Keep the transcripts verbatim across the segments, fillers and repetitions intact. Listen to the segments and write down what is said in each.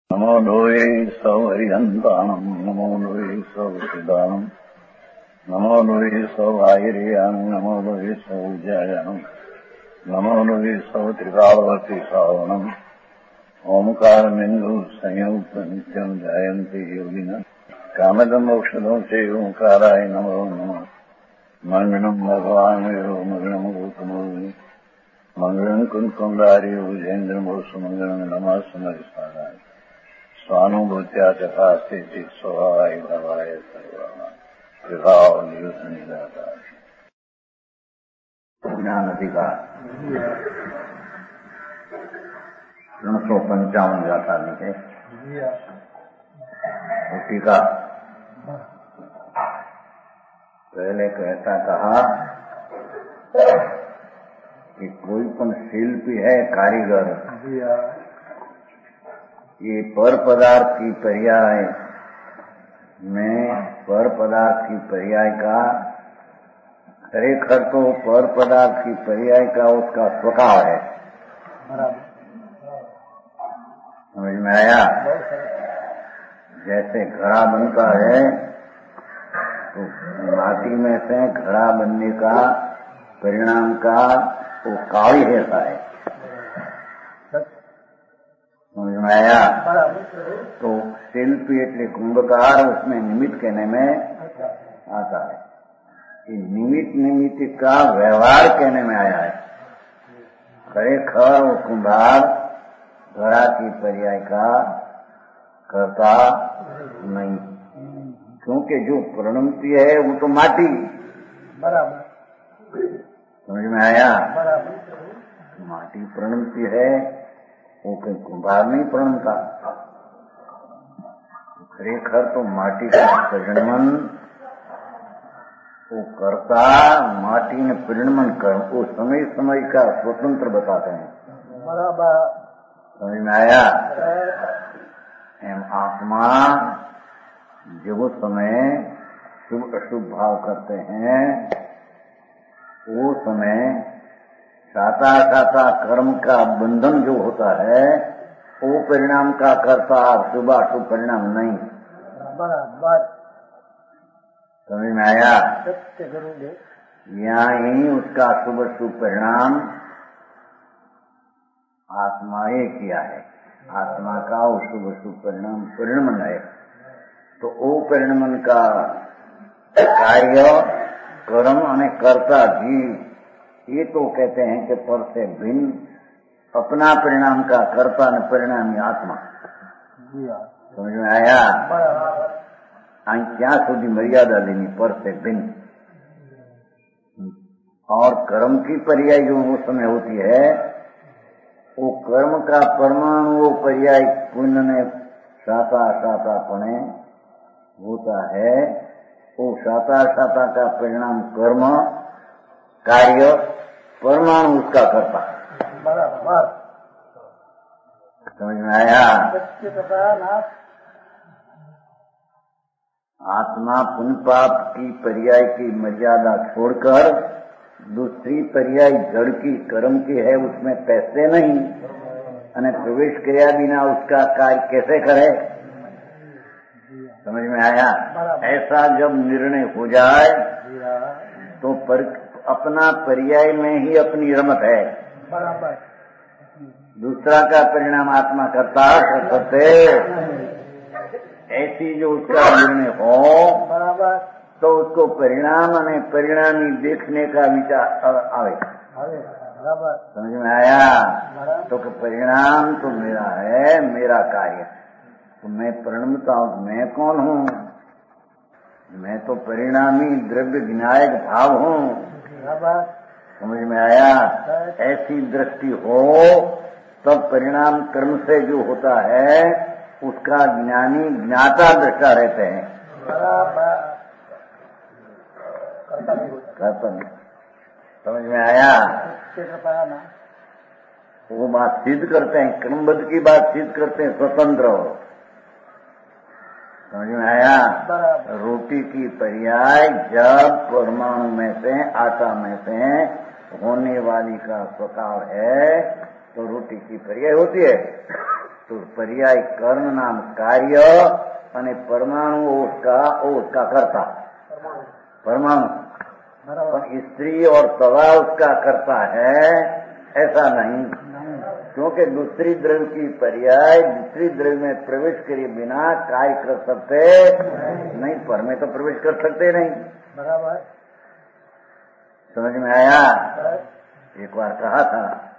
नमो लोये सौहरिहन्ताणम् नमो लोये सौसिदानम् नमो लोये सौभागिर्याम् नमो लोये सौज्यायाम् नमो लोये सौत्रिकालवती सावनम् ओंकारमिन्दु संयुक्त नित्यम् जायन्ति योगिनः कामदम् औषधम् च ओंकाराय नमो नमः मङ्गलम् भगवान् विरो मङ्गलम् गौतमोऽग्नि मङ्गलम् कुन्कुण्डारि भुजेन्द्रमोसु मङ्गलम् नमः समरिसाराय स्वानुभूत्या चकास्ते स्वभावाय भवाय सर्वाः विभाव निदातार ज्ञान अधिकार तीन सौ पंचावन गाथा लिखे टीका पहले कहता कहा कि कोई पण शिल्पी है कारीगर ये पर पदार्थ की पर्याय में पर पदार्थ की पर्याय का खरेखर तो पर पदार्थ की पर्याय का उसका स्वभाव है। समझ में आया? जैसे घड़ा बनता है तो माटी में से घड़ा बनने का परिणाम का वो काली रहता है। समझ में आया? तो शिल्पी એટલે कुंभकार उसमें निमित्त कहने में आता है। ये निमित्त निमित्त का व्यवहार कहने में आया है। खरेखर वो कुंभार घड़ा की पर्याय का करता नहीं, क्योंकि जो प्रणमती है वो तो माटी। बराबर। समझ में आया? बराबर। माटी प्रणमती है, वो कहीं कुंभार नहीं प्रणमता। खरेखर तो माटी का परिणमन वो करता, माटी ने परिणमन कर वो समय समय का स्वतंत्र बताते हैं। बराबर। समझ में आया? एम आत्मा जो समय शुभ अशुभ भाव करते हैं वो समय साता साता कर्म का बंधन जो होता है वो परिणाम का करता, शुभ अशुभ परिणाम नहीं। बराबर। समझ में आया? यहाँ ही उसका शुभ शुभ परिणाम आत्मा ही किया है। आत्मा का वो शुभ शुभ परिणाम परिणमन है। तो वो परिणमन का कार्य कर्म और कर्ता जी ये तो कहते हैं कि पर से भिन्न अपना परिणाम का कर्ता न परिणामी आत्मा। समझ में आया? क्या सुधी मर्यादा लेनी पर से भिन्न। और कर्म की पर्याय जो उस समय होती है वो कर्म का परमाणु वो पर्याय पुण्य ने साता साता पणे होता है। वो साता साता का परिणाम कर्म कार्य परमाणु उसका करता। बराबर। समझ में आया? आत्मा पुण्य पाप की पर्याय की मर्यादा छोड़कर दूसरी पर्याय जड़ की कर्म की है उसमें पैसे नहीं अने प्रवेश किया बिना उसका कार्य कैसे करे। समझ में आया? ऐसा जब निर्णय हो जाए तो पर अपना पर्याय में ही अपनी रमत है। बराबर। दूसरा का परिणाम आत्मा करता करते ऐसी जो उसका निर्णय हो बराबर तो उसको परिणाम और परिणामी देखने का विचार आवे। बराबर। समझ में आया? तो परिणाम तो मेरा है, मेरा कार्य तो मैं प्रणमता हूँ। मैं कौन हूँ? मैं तो परिणामी द्रव्य विनायक भाव हूँ। समझ में आया? ऐसी दृष्टि हो तब परिणाम कर्म से जो होता है उसका ज्ञानी ज्ञाता दृष्टा रहते हैं। समझ में आया? वो बात सिद्ध करते हैं, क्रमबद्ध की बात सिद्ध करते हैं, स्वतंत्र हो। समझ में आया? रोटी की पर्याय जब परमाणु में से आटा में से होने वाली का स्वभाव है तो रोटी की पर्याय होती है। तो पर्याय कर्ण नाम कार्य અને પરમાણુ उसका वो उसका करता परमाणु, पर स्त्री और तवा उसका करता है ऐसा नहीं, क्योंकि दूसरी द्रव्य की पर्याय दूसरी द्रव्य में प्रवेश करे बिना कार्य कर सकते नहीं, पर में तो प्रवेश कर सकते नहीं। बराबर समझ में आया? एक बार कहा था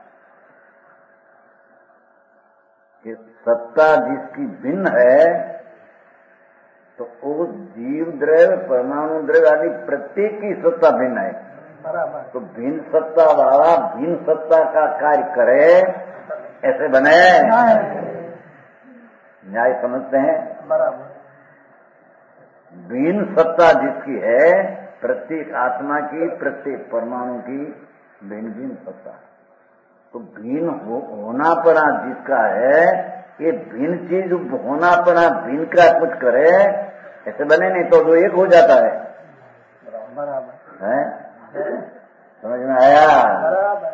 कि सत्ता जिसकी भिन्न है तो वो जीव द्रव्य परमाणु द्रव्य आदि प्रत्येक की सत्ता भिन्न है। बराबर। तो भिन्न सत्ता वाला भिन्न सत्ता का कार्य करे ऐसे बने, न्याय समझते हैं? बराबर। भिन्न सत्ता जिसकी है प्रत्येक आत्मा की प्रत्येक परमाणु की भिन्न भिन्न सत्ता, तो भिन्न हो, होना पड़ा जिसका है, ये भिन्न चीज होना पड़ा भिन्न का कुछ करे ऐसे बने नहीं तो जो एक हो जाता है। बराबर है, समझ में आया? बराबर।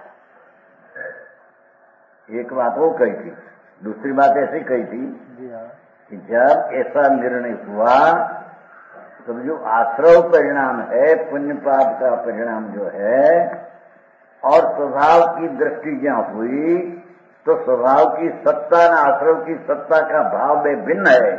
एक बात वो कही थी, दूसरी बात ऐसी कही थी कि जब ऐसा निर्णय हुआ तो जो आश्रव परिणाम है पुण्य पाप का परिणाम जो है और स्वभाव की दृष्टि जहाँ हुई तो स्वभाव की सत्ता न आश्रव की सत्ता का भाव में भिन्न है।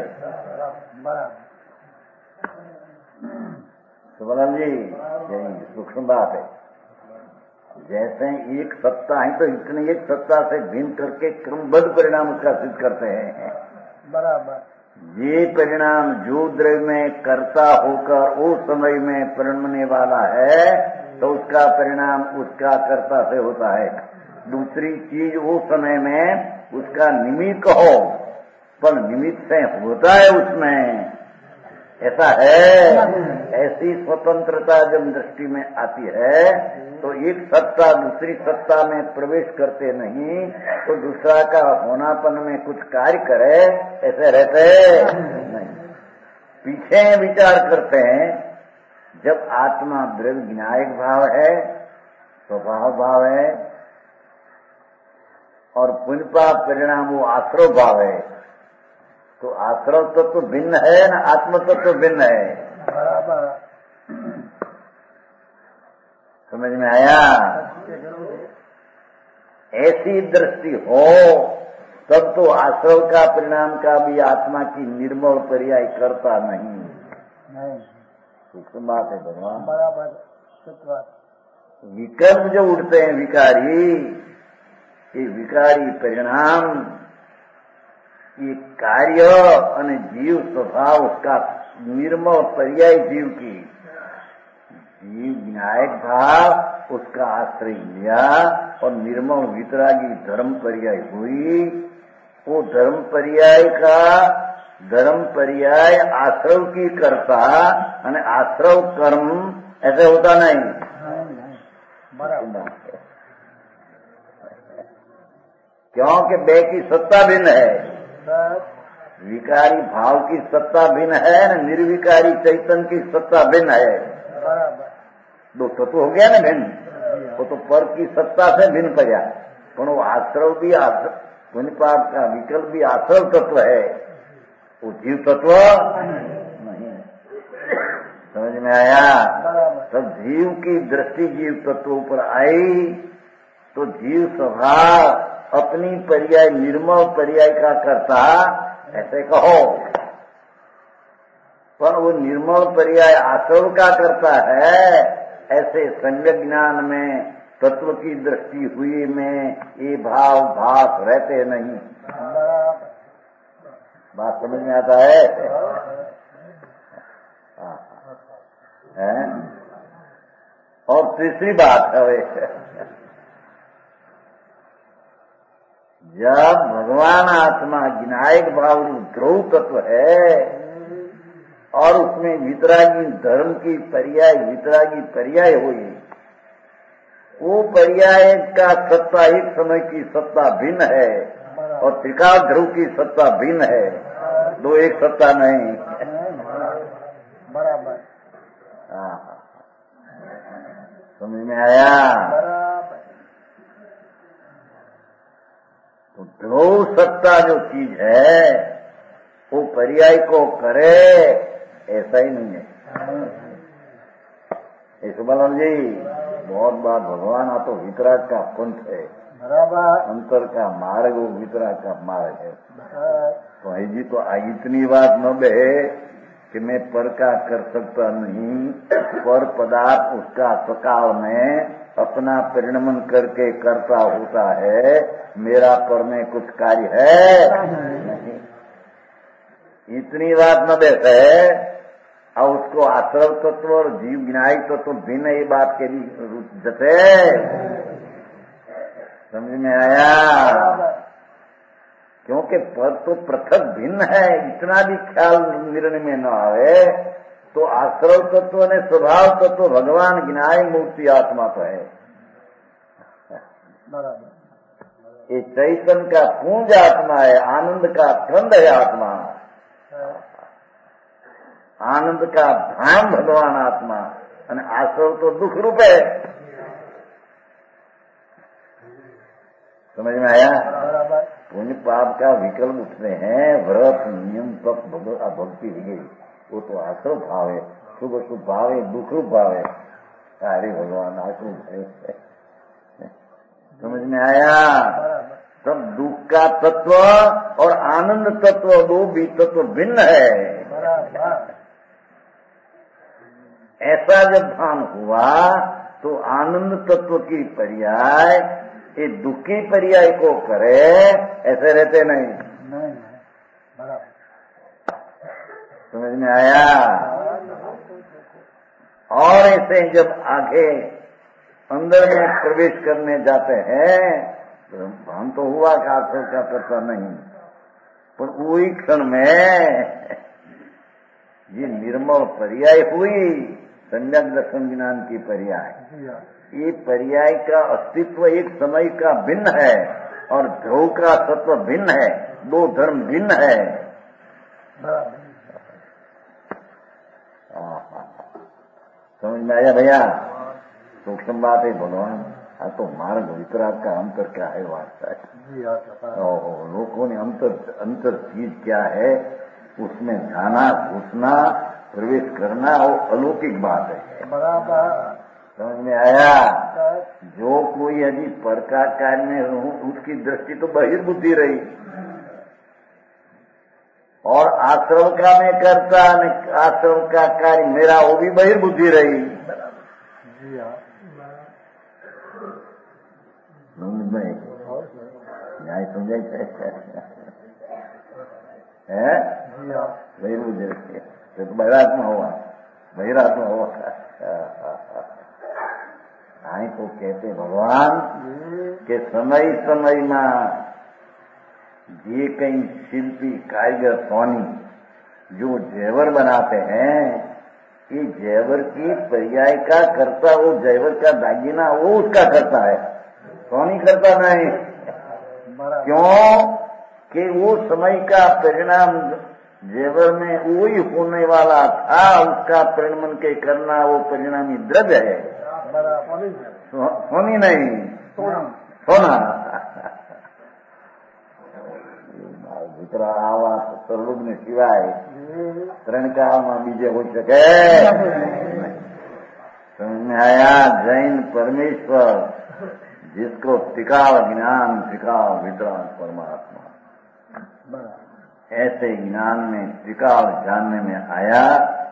सुबलाम जी यही सूक्ष्म बात है। जैसे एक सत्ता है तो इतनी एक सत्ता से भिन्न करके क्रमबद्ध परिणाम उसका सिद्ध करते हैं। बराबर। ये परिणाम जो द्रव्य में कर्ता होकर उस समय में परिणमने वाला है तो उसका परिणाम उसका कर्ता से होता है। दूसरी चीज उस समय में उसका निमित्त हो पर निमित्त से होता है उसमें, ऐसा है। ऐसी स्वतंत्रता जब दृष्टि में आती है तो एक सत्ता दूसरी सत्ता में प्रवेश करते नहीं तो दूसरा का होनापन में कुछ कार्य करे ऐसे रहते नहीं। पीछे विचार करते हैं जब आत्मा द्रव्य विनायक भाव है स्वभाव भाव है और पुण्य पाप परिणाम वो आश्रव भाव है, तो आश्रव तत्व तो भिन्न है न आत्म तत्व तो भिन्न है। बराबर। समझ में आया? ऐसी दृष्टि हो तब तो आश्रव का परिणाम का भी आत्मा की निर्मल पर्याय करता नहीं। नहीं सूक्ष्म बात है भगवान। बराबर। विकल्प जो उठते हैं विकारी, ये विकारी परिणाम ये कार्य और जीव स्वभाव उसका निर्मल पर्याय जीव की जीव विनायक भाव उसका आश्रय लिया और निर्मल वितरागी धर्म पर्याय हुई। वो धर्म पर्याय का धर्म पर्याय आश्रव की करता और आश्रव कर्म ऐसे होता नहीं। बराबर। क्योंकि बे की सत्ता भिन्न है, विकारी भाव की सत्ता भिन्न है न निर्विकारी चैतन्य की सत्ता भिन्न है। बराबर। दो तत्व हो गया ना भिन्न, वो तो पर की सत्ता से भिन्न पड़ा, पर वो आश्रव भी पुण्य पाप का विकल्प भी आश्रव तत्व है, वो जीव तत्व नहीं। समझ में आया? तब जीव की दृष्टि जीव तत्वों पर आई तो जीव स्वभाव अपनी पर्याय निर्मल पर्याय का करता ऐसे कहो, पर वो निर्मल पर्याय आश्रव का करता है ऐसे सम्यक ज्ञान में तत्व की दृष्टि हुई में ये भाव भास रहते नहीं। बात समझ में आता है? है? और तीसरी बात है जब भगवान आत्मा विनायक भाव ध्रुव तत्व है और उसमें वितरागी धर्म की पर्याय वितरागी पर्याय हुई, वो पर्याय का सत्ता एक समय की सत्ता भिन्न है और त्रिकाल ध्रुव की सत्ता भिन्न है, दो एक सत्ता नहीं। बराबर। समझ में आया? तो ध्रुव सत्ता जो चीज है वो पर्याय को करे ऐसा ही नहीं है। इस बलम जी बहुत बार भगवान आ तो वितराग का पंथ है, बराबर अंतर का मार्ग वो वितराग का मार्ग है। तो जी तो इतनी बात न बे कि मैं पर का कर सकता नहीं, पर पदार्थ उसका सकाल में अपना परिणमन करके करता होता है, मेरा पर में कुछ कार्य है नहीं। इतनी बात न बैठे और उसको आश्रव तत्व और जीव ज्ञायी तत्व भिन्न ये बात के लिए जते समझ में आया? क्योंकि पद तो पृथक भिन्न है, इतना भी ख्याल निर्णय में न आवे तो आश्रव तत्व ने स्वभाव तत्व भगवान ज्ञाय मूर्ति आत्मा तो है। ये चैतन्य का पूंज आत्मा है, आनंद का खंड है आत्मा, आनंद का धाम भगवान आत्मा, और आश्रव तो दुख रूप है। समझ में आया? पुण्य पाप का विकल्प उठते हैं, व्रत नियम तक भक्ति गई, वो तो आश्रव भाव है, शुभ शुभ भाव है, दुख रूप भाव है। अरे भगवान आश्रव है। समझ में आया? तब दुख का तत्व और आनंद तत्व दो भी तत्व भिन्न है। ऐसा जब भान हुआ तो आनंद तत्व की पर्याय ये दुखी पर्याय को करे, ऐसे रहते नहीं। नहीं बराबर। समझ में आया? और ऐसे जब आगे अंदर में प्रवेश करने जाते हैं तो भान तो हुआ कि आश्रव का करता नहीं, पर वही क्षण में ये निर्मल पर्याय हुई, सम्यक दर्शन ज्ञान की पर्याय। ये पर्याय का अस्तित्व एक समय का भिन्न है और ध्रुव का तत्व भिन्न है, दो धर्म भिन्न है। समझ में आया भैया? सूक्ष्म बात है भगवान। हाँ तो मार्ग वितराग का अंतर क्या है वास्ता है? लोगों ने अंतर अंतर चीज क्या है उसमें जाना, घुसना, प्रवेश करना वो अलौकिक बात है। बराबर। समझ में आया? जो कोई यदि पर का कार्य में हो उसकी दृष्टि तो बहिर्बुद्धि रही, और आश्रम का मैं करता आश्रम का कार्य मेरा वो भी बहिर्बुद्धि रही। न्याय समझाई है बहिर्बुद्धि रही तो बहिरात्मा हुआ, बहिरात्मा हुआ। आई तो कहते भगवान के समय समय में ये कई शिल्पी कारीगर सोनी जो जेवर बनाते हैं, ये जेवर की पर्याय का करता वो जेवर का दागिना वो उसका करता है, सोनी करता नहीं। क्यों कि वो समय का परिणाम जेवर में वही होने वाला था, उसका परिणमन के करना वो परिणामी द्रव्य है, सोनी नहीं सोना। मित्र आवा सर्वज्ञ ने सिवाय त्रण काल में बीजे हो सके। समझ में आया? जैन परमेश्वर जिसको टिकाव ज्ञान टिकाव वितराग परमात्मा, ऐसे ज्ञान में टिकाव जानने में आया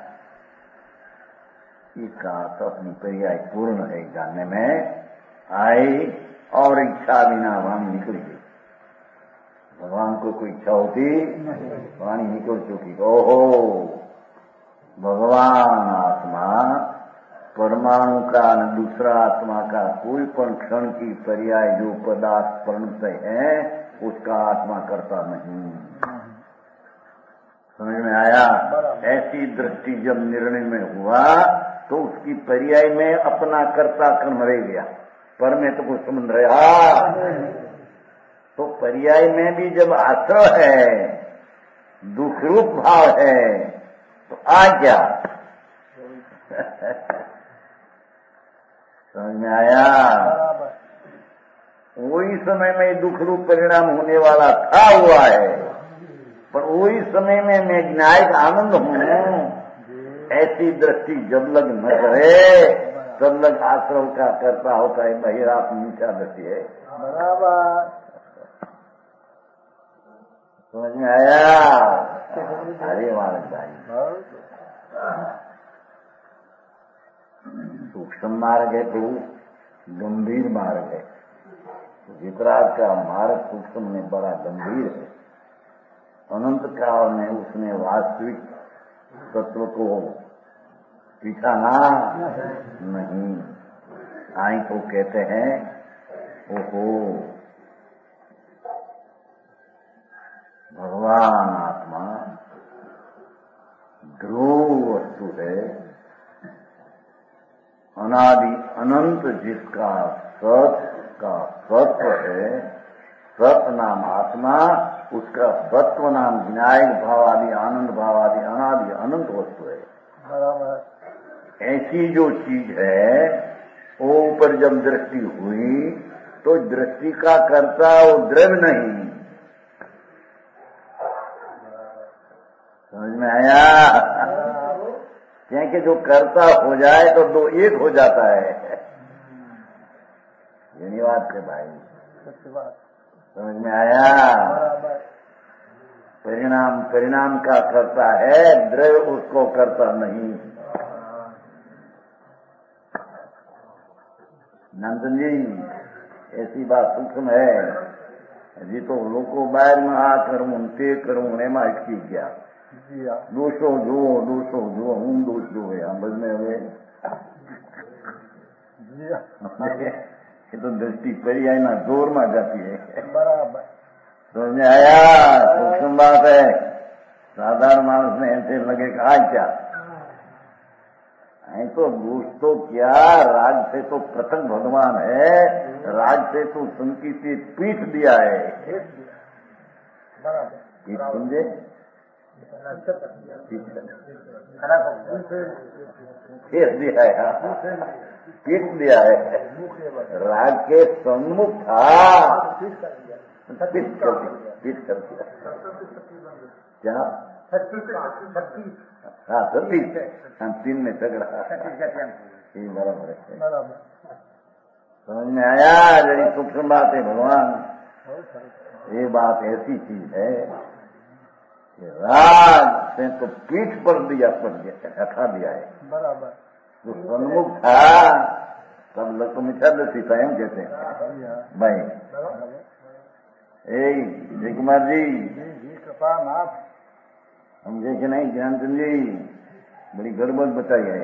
इसका तो अपनी पर्याय पूर्ण है जानने में आई, और इच्छा बिना वाणी निकल गई। भगवान को कोई इच्छा होती वाणी निकल चुकी। ओहो भगवान आत्मा परमाणु का न दूसरा आत्मा का कोई पण क्षण की पर्याय जो पदार्थ प्रणत है उसका आत्मा करता नहीं। समझ में आया? ऐसी दृष्टि जब निर्णय में हुआ तो उसकी पर्याय में अपना कर्ता कर्म रह गया, पर में तो कुछ संबंध रहा। तो पर्याय में भी जब आश्रय है, दुख रूप भाव है, तो आ क्या समझ में आया? वही समय में दुख रूप परिणाम होने वाला था हुआ है, पर वही समय में मैं न्यायिक आनंद हूँ, ऐसी दृष्टि जब लग न करे तब लग आश्रम का करता होता है बहिरात मीठा दृष्टि है। बराबर समझ में आया? अरे मालक भाई, सूक्ष्म मार्ग है तो गंभीर मार्ग है। वितराग का मार्ग सूक्ष्म में बड़ा गंभीर है। अनंत काल में उसने वास्तविक तत्व को पिछाना नहीं। आई तो कहते हैं ओहो भगवान आत्मा ध्रुव वस्तु है, अनादि अनंत जिसका सत का सत्व है, सत नाम आत्मा, उसका सत्व नाम विनायक भाव आदि आनंद भाव आदि अनादि अनंत वस्तु है। बराबर ऐसी जो चीज है वो ऊपर जब दृष्टि हुई तो दृष्टि का कर्ता वो द्रव्य नहीं। समझ में आया? क्योंकि जो कर्ता हो जाए तो दो एक हो जाता है। यही बात है भाई, समझ में आया? परिणाम परिणाम का करता है, द्रव्य उसको करता नहीं। नंदन जी ऐसी बात सूक्ष्म है जी, तो लोगों बाहर में आ करूं ते करूं एमा अटकी गया। दोषो जुओ दोषो जुओ हूं दोष जो है समझ में हुए। ये तो दृष्टि परी आई ना जोर में जाती है। बराबर समझ में आया? सूक्ष्म बात है। साधारण मानस में ऐसे लगे कि आज क्या है, तो दोष तो क्या, राग से तो प्रथम भगवान है, राग से तो संकी से पीठ दिया है। पीठ समझे? पीठ दिया है, पीठ दिया है। राग के सम्मुख था, पीठ कर दिया, पीठ कर दिया। क्या? हाँ सतीश, हम तीन में झगड़ा ये बराबर है। समझ में आया? यही सूक्ष्म बात है भगवान। ये बात ऐसी चीज है कि राग से तो पीठ पर दिया पर दिया हटा दिया है। बराबर जो सन्मुख था तब लोग तो मिठा दृष्टि था एम कहते हैं भाई। ए जय कुमार जी कृपा नाथ समझे कि नहीं? ज्ञानचंद जी बड़ी गड़बड़ बताई है।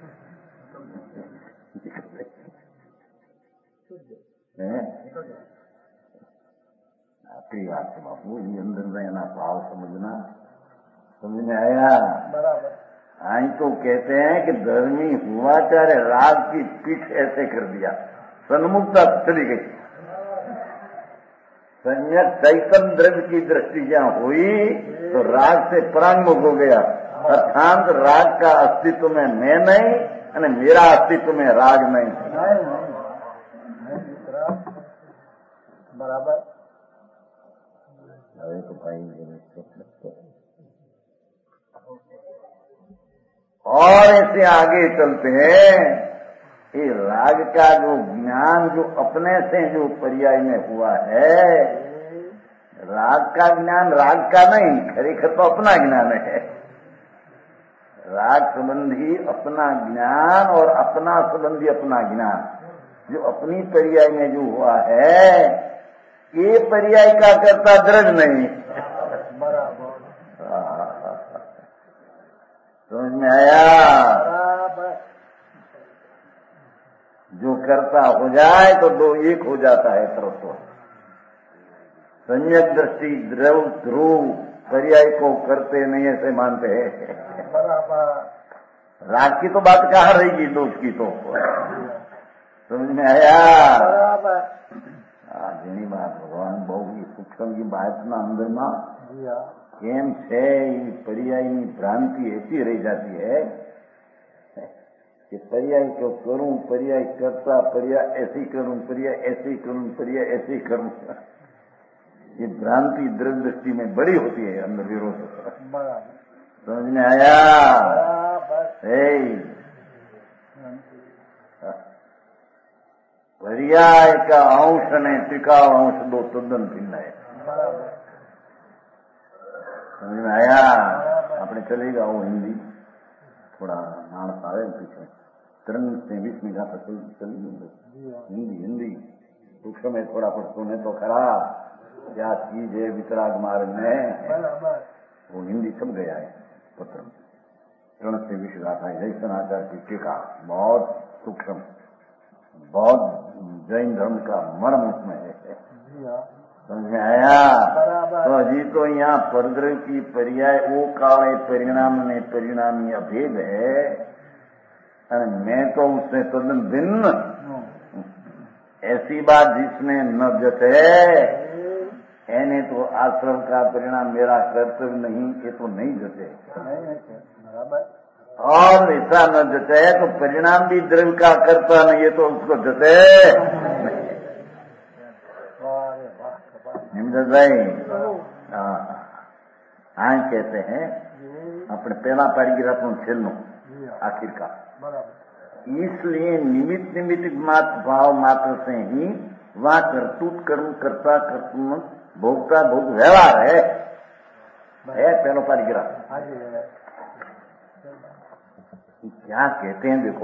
आपकी बात है बापू, ये अंदर रहना भाव समझना। समझ में आया? बराबर आई तो कहते हैं कि धर्मी हुआ चाहे राग की पीठ ऐसे कर दिया, सन्मुखता चली गई। सम्यक चैतन्य द्रव्य की दृष्टि जहाँ हुई तो राग से परांगमुख हो गया। अर्थात राग का अस्तित्व में मैं नहीं और मेरा अस्तित्व में राग नहीं। बराबर अरे तो भाई और ऐसे आगे चलते हैं। ये राग का जो ज्ञान जो अपने से जो पर्याय में हुआ है, राग का ज्ञान राग का नहीं, खरेखर तो अपना ज्ञान है। राग संबंधी अपना ज्ञान और अपना संबंधी अपना ज्ञान जो अपनी पर्याय में जो हुआ है, ये पर्याय का करता दृढ़ नहीं। समझ में आया? जो करता हो जाए तो दो एक हो जाता है तत्व। सम्यक दृष्टि द्रव ध्रुव पर्याय को करते नहीं ऐसे मानते हैं। राग की तो बात कहाँ रहेगी, दोष की तो। समझ में आया? જેની વાત ભગવાન બહુ સૂક્ષ્મજી બાતના અંદરમાં કેમ છે એ પર્યાયની ભ્રાંતિ ऐसी रह जाती है कि पर्याय को करूं, पर्याय करता, पर्याय ऐसी करूं, पर्याय ऐसी करूं, पर्याय ऐसी करूं, ये भ्रांति दृढ़ दृष्टि में बड़ी होती है, अंदर विरोध। समझ में आया? पर्याय का अंश ने टिकाव अंश दो तद्दन भिन्न है। समझ में आया? अपने चलेगा वो हिंदी थोड़ा मानस आवे पीछे तिरंग से बीस में जाता चल चली हिंदी हिंदी सूक्ष्म में थोड़ा पर सुने तो खरा क्या चीज है वितराग मार्ग में, वो हिंदी सब गया है पत्र में। तृण से विष गाथा है जय सनाचार की टीका बहुत सूक्ष्म, बहुत जैन धर्म का मर्म उसमें है। समझ में आया? तो अजी तो यहाँ परद्रव की पर्याय वो काले परिणाम ने परिणामी अभेद है, और मैं तो उससे तद्दन भिन्न। ऐसी बात जिसमें न जते एने तो आश्रम का परिणाम मेरा कर्तव्य नहीं, ये तो नहीं जते। और ऐसा न जते तो परिणाम भी द्रव्य का करता नहीं, ये तो उसको जते निमदत भाई। हाँ कहते हैं अपने पहला पैराग्राफ में छेलनो आखिर का, इसलिए निमित्त निमित्त मात्र भाव मात्र से ही वहाँ करतूत कर्म करता कर्तुम भोगता भोग व्यवहार है, है पहला पैराग्राफ। क्या कहते हैं देखो,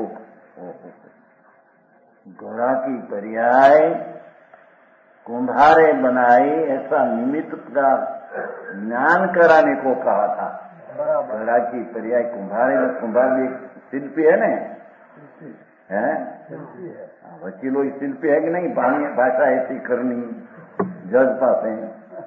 घोड़ा की पर्याय कुंभारे बनाई, ऐसा निमित्त का ज्ञान कराने को कहा था। घोड़ा की पर्याय कुंभारे में, कुंभार भी एक शिल्पी है ना, है वकीलो शिल्पी है कि नहीं, भाषा ऐसी करनी जज पास है।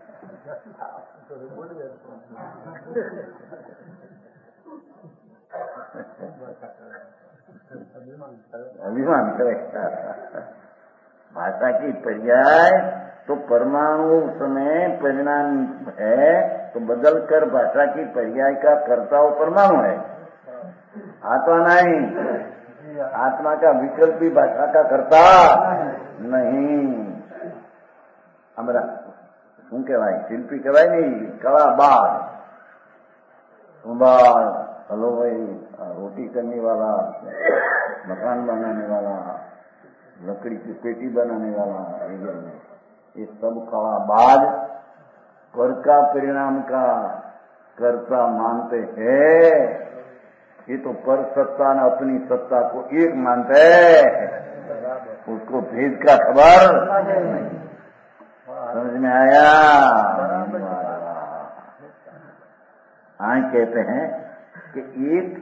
अभिमान करेगा भाषा की पर्याय तो परमाणु समय परिणाम है, तो बदल कर भाषा की पर्याय का कर्ता वो परमाणु है, आत्मा नहीं। आत्मा का विकल्प भी भाषा का कर्ता नहीं। हमारा શું કહેવાય, શિલ્પી કહેવાય નહીં, કળા બાદ कुम्हार, हलो भाई रोटी करने वाला, मकान बनाने वाला, लकड़ी की पेटी बनाने वाला, ये सब कला बाद कर का परिणाम का कर्ता मानते हैं। ये तो पर सत्ता न अपनी सत्ता को एक मानते हैं, उसको भेद का खबर नहीं। समझ में आया? हाँ कहते हैं कि एक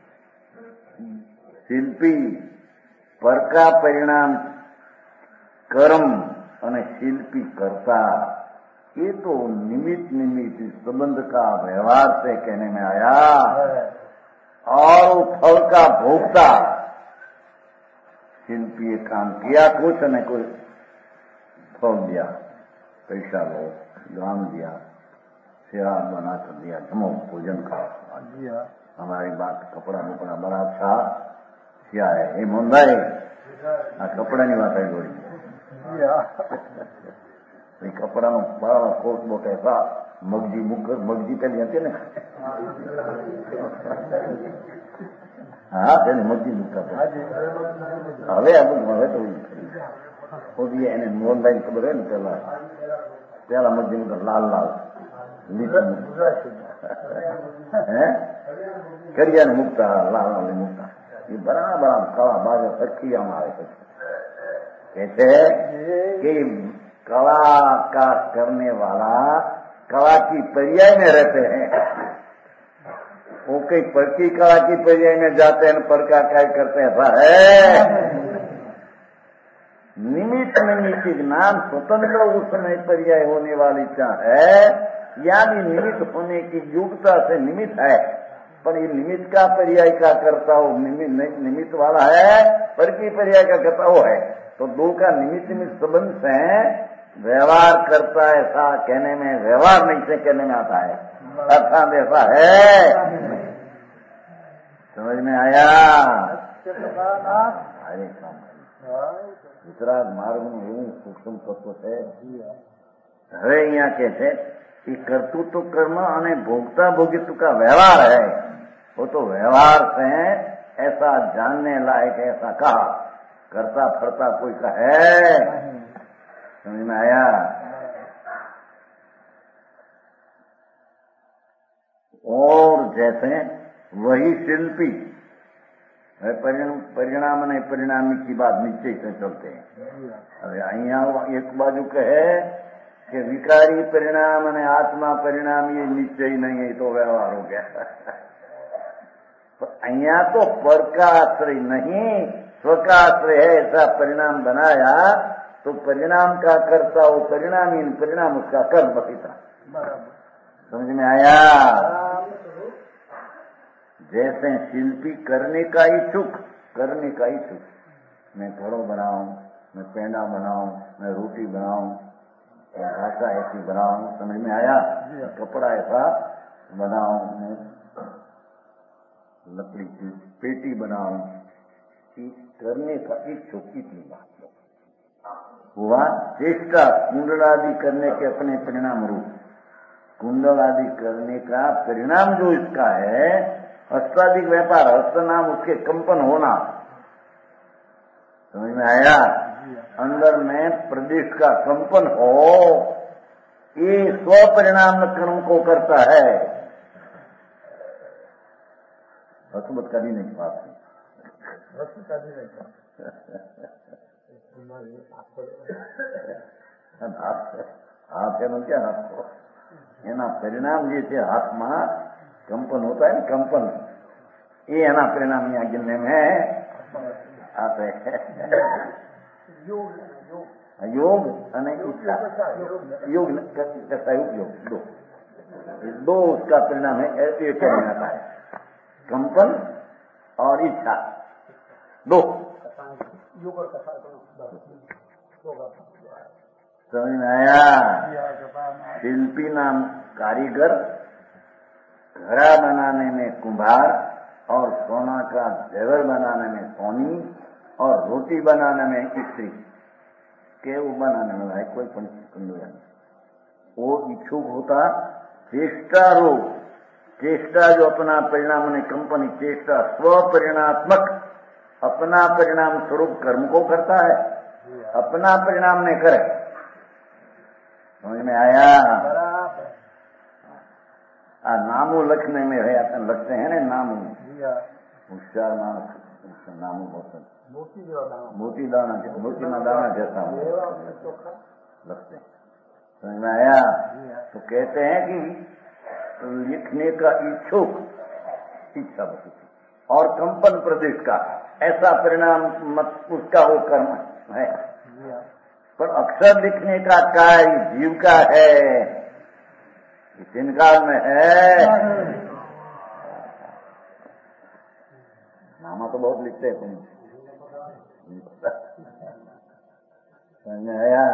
शिल्पी पर का परिणाम कर्म और शिल्पी कर्ता, ये तो निमित्त निमित्त संबंध का व्यवहार से कहने में आया। और फल का भोक्ता शिल्पी काम किया, कुछ न कुछ फल दिया, पैसा लो, दान दिया, सेवा बना कर दिया, जमो भोजन खाओ दिया। हमारी बात कपड़ा बपड़ा बड़ा अच्छा क्या है, ये मोंदाई कपड़ा नहीं वाता जोड़ी कपड़ा नो बड़ा कोट बोट ऐसा मगजी मुकर मगजी पहले आते ना, हाँ पहले मगजी मुकता हवे अब હવે તો ઓદી એને મોંદાઈ ખબર હે ને, પેલા પેલા મગજી મુકર લાલ લાલ करिया ने मुक्ता लाल ने मुक्ता, ये बड़ा बड़ा कला बाज सखिया मारे कहते कि कला का करने वाला कला की पर्याय में रहते हैं। वो कई पर की कला की पर्याय में जाते हैं, पर का क्या करते हैं, ऐसा है। निमित्त निमित्त ज्ञान स्वतंत्र उस समय पर्याय होने वाली है, या भी निमित्त होने की योग्यता से निमित्त है, पर ये निमित्त का पर्याय का करता हो निमित्त वाला है, पर की पर्याय का करता हो है, तो दो का निमित्त निमित्त संबंध से व्यवहार करता है, ऐसा कहने में व्यवहार नहीं से कहने में आता है, अर्थात ऐसा है। समझ में आया? હરે કામ વિતરાગ માર્ગનું એવું સૂક્ષ્મ તત્વ છે. હવે અહીંયા કે છે कि कर्तृत्व कर्म અને भोक्ता भोगित्व का व्यवहार है, वो तो व्यवहार से ऐसा जानने लायक ऐसा कहा, करता फरता कोई का है, समझ में आया? और जैसे वही शिल्पी परिणाम ने परिणामी की बात निश्चय से चलते हैं. હવે અહીંયા એક બાજુ કહે कि विकारी परिणाम ने आत्मा परिणाम ये निश्चय नहीं है, तो व्यवहार हो गया. तो अहिया तो पर का आश्रय नहीं स्व का आश्रय है, ऐसा परिणाम बनाया तो परिणाम का कर्ता वो परिणामी, परिणाम उसका कर्म पिता. समझ में आया? जैसे शिल्पी करने का इच्छुक, करने का इच्छुक, मैं घड़ो बनाऊं, मैं पेंडा बनाऊं, मैं रोटी बनाऊं, भाषा ऐसी बनाऊं, समझ में आया? कपड़ा ऐसा बनाऊं, मैं लकड़ी की पेटी बनाऊं, करने का इच्छुक इतनी बात हुआ. चेष्टा कुंडल आदि करने के अपने परिणाम रूप, कुंडल आदि करने का परिणाम जो इसका है हस्ताधिक व्यापार, हस्त नाम उसके कंपन होना. समझ में आया? अंदर में प्रदेश का कंपन हो, ये स्वपरिणाम कर्म को करता है. हसमत का भी नहीं बात है, हाथ એનો क्या રાખો, એના પરિણામ જે છે હાથમાં કંપન હોતા है, कंपन ये એના પરિણામ यहाँ गिनने में आते हैं. योग અને इच्छा, योग करता है उपयोग, दो दो उसका परिणाम है. ऐसे करने आता है कंपन और इच्छा, दो. समझ में आया? शिल्पी नाम कारीगर, घड़ा बनाने में कुम्हार, और सोना का जेवर बनाने में सोनी, और रोटी बनाने में स्त्री के वो बनाने में है कोई पंचकंडू. वो इच्छुक होता चेष्टा रूप, चेष्टा जो अपना परिणाम ने कंपनी चेष्टा स्वपरिणात्मक अपना परिणाम स्वरूप कर्म को करता है, अपना परिणाम ने करे. समझ में आया? आ नामो लखने में है, लगते हैं ना नामो, होशियार मानस नामो बहुत मोती दाना, मोती ना दाना जैसा लगते हैं. समझ में आया? तो कहते हैं कि लिखने का इच्छुक, इच्छा बसी और कंपन प्रदेश का ऐसा परिणाम मत उसका वो कर्म है. पर अक्षर लिखने का कार्य जीव का है, इस इनकार में है. नामा तो बहुत लिखते हैं तुम, समझ आया?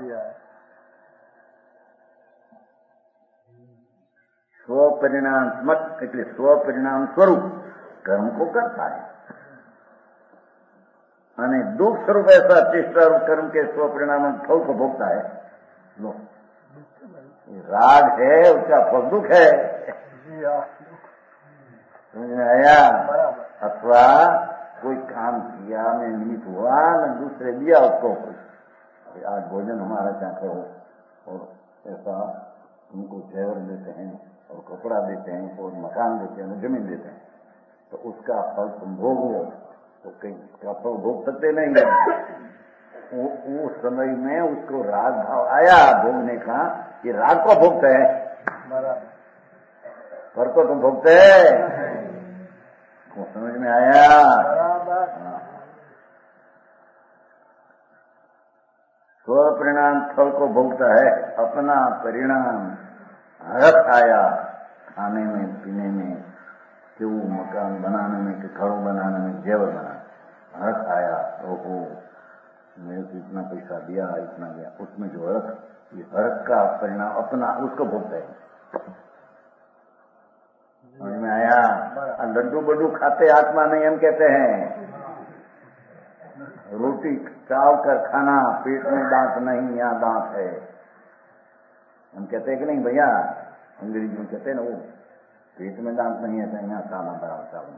स्वपरिणात्मक એટલે स्वपरिणाम स्वरूप कर्म को करता है, અને दुख स्वरूप ऐसा चेष्टा कर्म के स्वपरिणाम फल को भोगता है. लो राग है उसका फल दुख है. समझ में आया? अथवा कोई काम किया में निमित्त हुआ न दूसरे दिया उसको, आज भोजन हमारा चाहते हो और ऐसा उनको जेवर देते हैं और कपड़ा देते हैं और मकान देते हैं, जमीन देते हैं, तो उसका फल तुम भोगो, तो कहीं उसका फल भोग सकते नहीं. उस समय में उसको राग भाव आया भोगने का, ये राग को भोगते हैं, पर को तुम भोगते हैं. समझ में आया? स्वपरिणाम फल को भोगता है, अपना परिणाम हरख आया खाने में पीने में, कि वो मकान बनाने में, कि घरों बनाने में, जेवर बनाने, हरख आया. ओहो मेरे को इतना पैसा दिया, इतना दिया, उसमें जो हरख, ये हरख का परिणाम अपना उसको भोगता है. समझ में आया? लड्डू बड्डू खाते आत्मा नहीं हम कहते हैं, रोटी चाव कर खाना, पेट में दांत नहीं, यहाँ दांत है। हम कहते हैं कि नहीं भैया, अंग्रेजी में कहते हैं ना वो, पेट में दांत नहीं है तो यहाँ खाना बराबर चावल।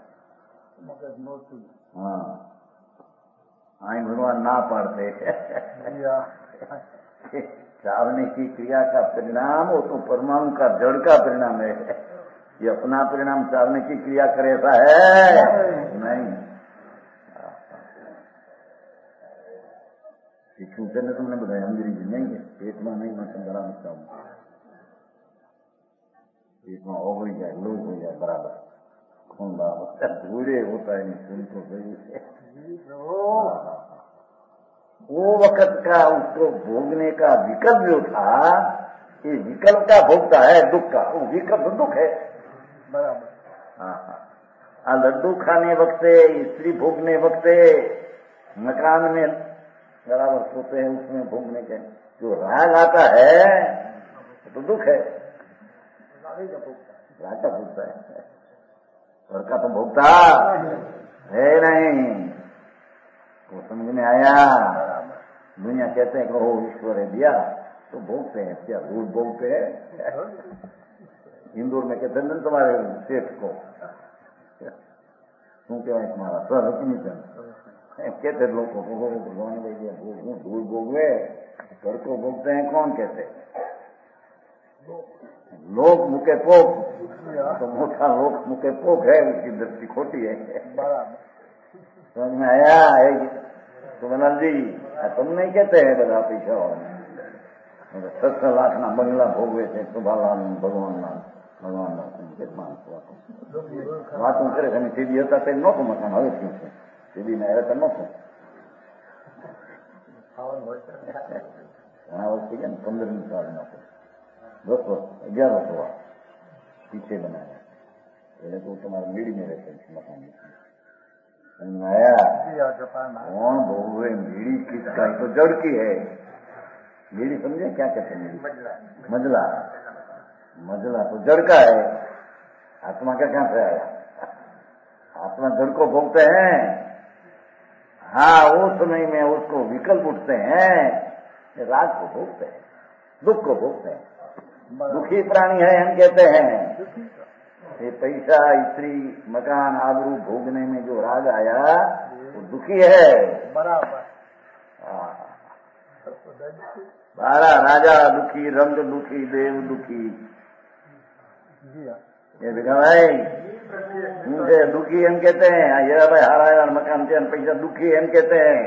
हाँ, आई भगवान ना पढ़ते चावने की क्रिया का परिणाम वो तो परमाणु का जड़ का परिणाम है। ये अपना परिणाम चावने की क्रिया करे ऐसा है नहीं। सीखूते ने तुमने बताया अंग्रेजी नहीं है, पेट में नहीं मैं बड़ा मचता हूँ, पेट में हो गई जाए, लोग हो जाए बराबर, खून बराबर बूढ़े होता है नहीं खून तो गई। वो वक्त का उसको भोगने का विकल्प जो था, ये विकल्प का भोगता है दुख का, वो विकल्प दुख है बराबर। हाँ हाँ, लड्डू खाने वक्ते, स्त्री भोगने वक्ते, मकान में बराबर सोते हैं उसमें भोगने के, जो राग आता है तो दुख है, राग का भोगता है, घर का तो भोगता है नहीं। वो समझ में आया? दुनिया कहते हैं कि ओ ईश्वर है दिया तो भोगते हैं, क्या रोज भोगते हैं? इंदौर में कहते हैं तुम्हारे सेठ को શું કહેવાય તમારા સર હકીકત એમ कहते लोगों को भगवान ले गया धूल भोगवे, घर को भोगते हैं कौन कहते लोग मुके पोक, तो मोटा लोग मुके पोक है, उसकी दृष्टि खोटी है। समझ में आया? सुमनल जी तुम नहीं कहते हैं બધા પૈસા વાળા સત્તર લાખ ના બંગલા ભોગવે છે સુભાલાલ ભગવાન ના ભગવાન ના સંકેત માણસો વાતો કરે છે સીધી હતા તે નહોતું મકાન, હવે શું છે સીધી ના તો નહોતું ઘણા વર્ષ થઈ ગયા ને પંદરમી સાલ નહોતું દસ વર્ષ અગિયાર વર્ષ हुआ पीछे बनाया એટલે તો તમારે મીડી में रहते हैं मकान आया कौन भोगवे बीड़ी किसका? तो जड़ की है बीड़ी, समझे क्या कहते हैं? मजला, मजला तो जड़ का है, आत्मा का कहां से आया? आत्मा जड़ को भोगते हैं। हाँ, वो समय में उसको विकल्प उठते हैं, राग को भोगते हैं, दुख को भोगते हैं। दुखी प्राणी है हम कहते हैं। ये पैसा, स्त्री, मकान, आबरू भोगने में जो राग आया वो दुखी है बराबर। बारह राजा दुखी, रंग दुखी, देव दुखी। ये देखा भाई, मुझे दुखी हम कहते हैं, ये भाई हारा मकान से पैसा दुखी हम कहते हैं।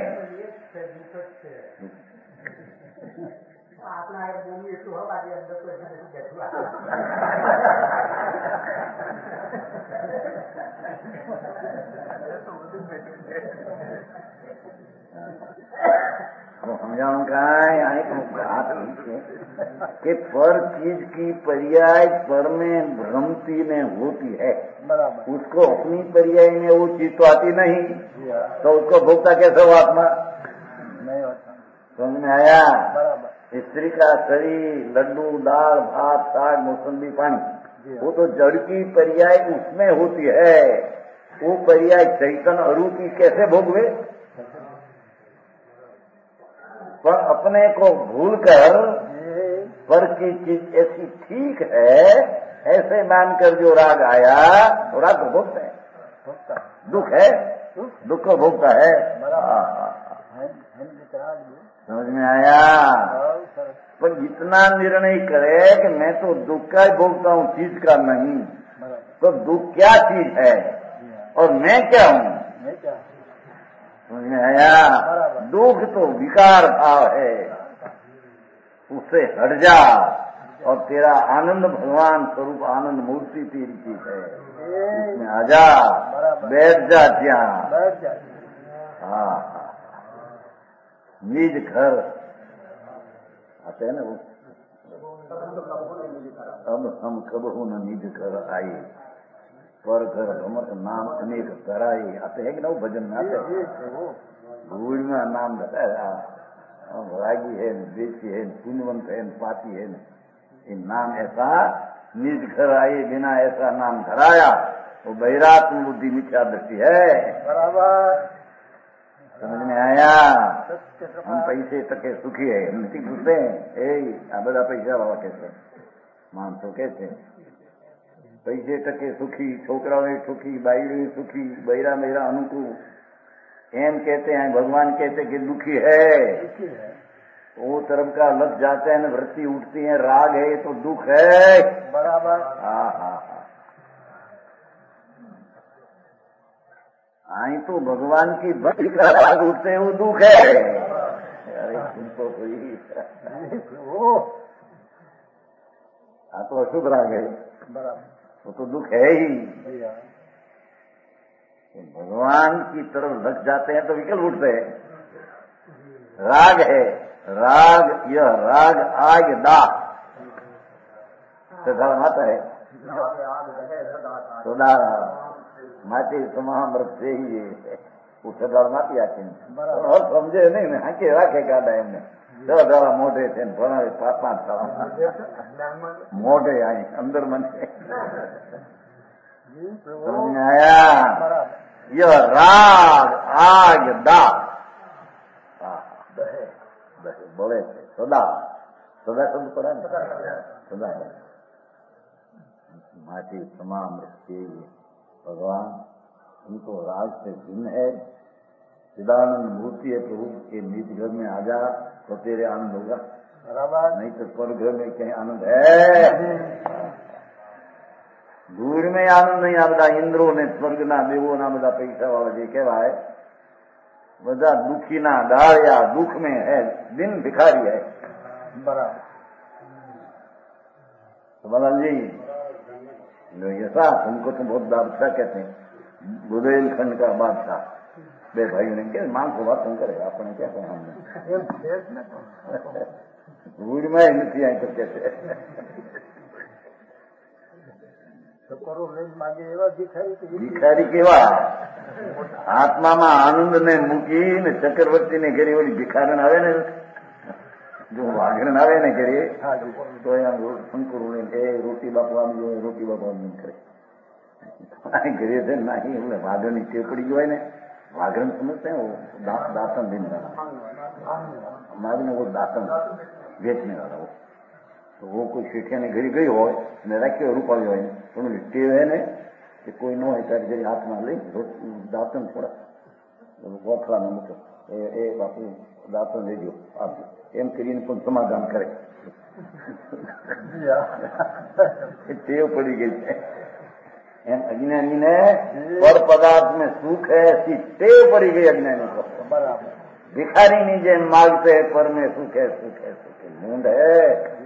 समझाऊं कहा कि पर चीज की पर्याय पर में भ्रमती में होती है, उसको अपनी पर्याय में वो चीज तो आती नहीं, तो उसको भोगता कैसे हो आत्मा? नहीं होता। समझ में आया? स्त्री का शरीर, लड्डू, दाल, भात, साग, मौसमी, पानी, वो तो जड़ की पर्याय उसमें होती है, वो पर्याय चैतन्य अरू की कैसे भोगवे? पर अपने को भूलकर पर की चीज ऐसी ठीक है ऐसे मानकर जो राग आया वो राग को भोगता है, दुख है, दुख को भोगता है। समझ में आया? पर इतना निर्णय करे कि मैं तो दुख का ही भोगता हूँ, चीज का नहीं, तो दुख क्या चीज है और मैं क्या हूँ? समझ में आया? दुख तो विकार भाव है, उससे हट जा और तेरा आनंद भगवान स्वरूप आनंद मूर्ति तेरी चीज है, उसमें आ जा, बैठ जा ज्ञान। हाँ, निज घर आते हैं ना वो, अब हम कब हो न निज घर आए, पर घर भ्रमर नाम अनेक कराए, आते हैं कि ना वो भजन में आते हैं, भूल में नाम बताया, रागी है, देशी है, पुण्यवंत है, पापी है, ये नाम ऐसा निज घर आए बिना ऐसा नाम धराया, वो बहिरात्म बुद्धि मिथ्या दृष्टि है। बराबर। समझ में आया? हम पैसे टके सुखी है हम નથી પૂછते એ આ બધા પૈસા વાળા કે છે માણસો કે છે પૈસે ટકે સુખી છોકરાઓ સુખી બાઈઓ सुखी बहिरा मेरा अनुकूल एम कहते हैं भगवान कहते कि दुखी है वो तरफ का लग जाते हैं वृत्ति उठती है राग है तो दुख है बराबर हाँ हाँ हाँ आई तो भगवान की भक्ति का राग उठते हैं वो दुख है अरे तुमको कोई हाँ तो अशुभ राग है बराबर वो तो दुख है ही भगवान की तरफ लग जाते हैं तो विकल्प उठते हैं राग है राग यह राग आग दाह सदा माता है सदा माटी समामृत से ही वो सदा माती आती और समझे नहीं हाँ के राखे काढ़ा एमने दस दाड़ा मोटे थे पांच पांच साल मोटे आई अंदर मन समझ में आया यह राग आग दाह बोले थे सदा सदा शब्द पड़ा सदा माटी समामृत भगवान उनको राज से भिन्न है चिदानंद मूर्ति है प्रभु ये निज घर में आ जा तो तेरे आनंद होगा नहीं तो स्वर्ग में कहीं आनंद है दूर में आनंद नहीं आ बदा इंद्रो ने स्वर्ग ना देवो ना बदा पैसा वाला जी कहवाय बदा दुखी ना डालिया दुख में है दिन भिखारी है बराबर तो बदल जी ऐसा तुमको तो बहुत बादशाह कहते हैं बुदेलखंड का बादशाह बे भाई ने क्या मांग को बात तुम करेगा अपने क्या कहा हमने दूर में नहीं आई तो कहते ભિખારી કેવા આત્મામાં આનંદ ને મૂકીને ચક્રવર્તી ને ઘરે ઓલી ભિખારણ આવે ને જો વાઘરણ આવે ને ઘરે તો અહીંયા શંકર એ રોટી બાપુ આમ જો રોટી બાપુ આમ કરે ઘરે છે નહીં એટલે વાઘરની ટેવ પડી ગયો હોય ને વાઘરણ સમજते हैं वो दातन देने वाला मागने वो दातन बेचने वाला वो तो वो कोई શેઠિયાને ઘરે ગઈ હોય અને રાખ્યો રૂપાળી હોય ને પણ ટેવ હે ને કે કોઈ ન હોય ત્યારે જરી હાથમાં લઈ દાંતણ થોડા ગોખલામાં મૂકે એ એ બાપુ દાંતણ લેજો આપજો એમ કરીને પણ સમાધાન કરે ટેવ પડી ગઈ છે એમ અજ્ઞાનીને પર પદાર્થ में सुख है ऐसी टेव पड़ी गई अज्ञानी को बराबर भिखारी नहीं जेम मांगते है पर में सुख है सुख है सुख है मूंड है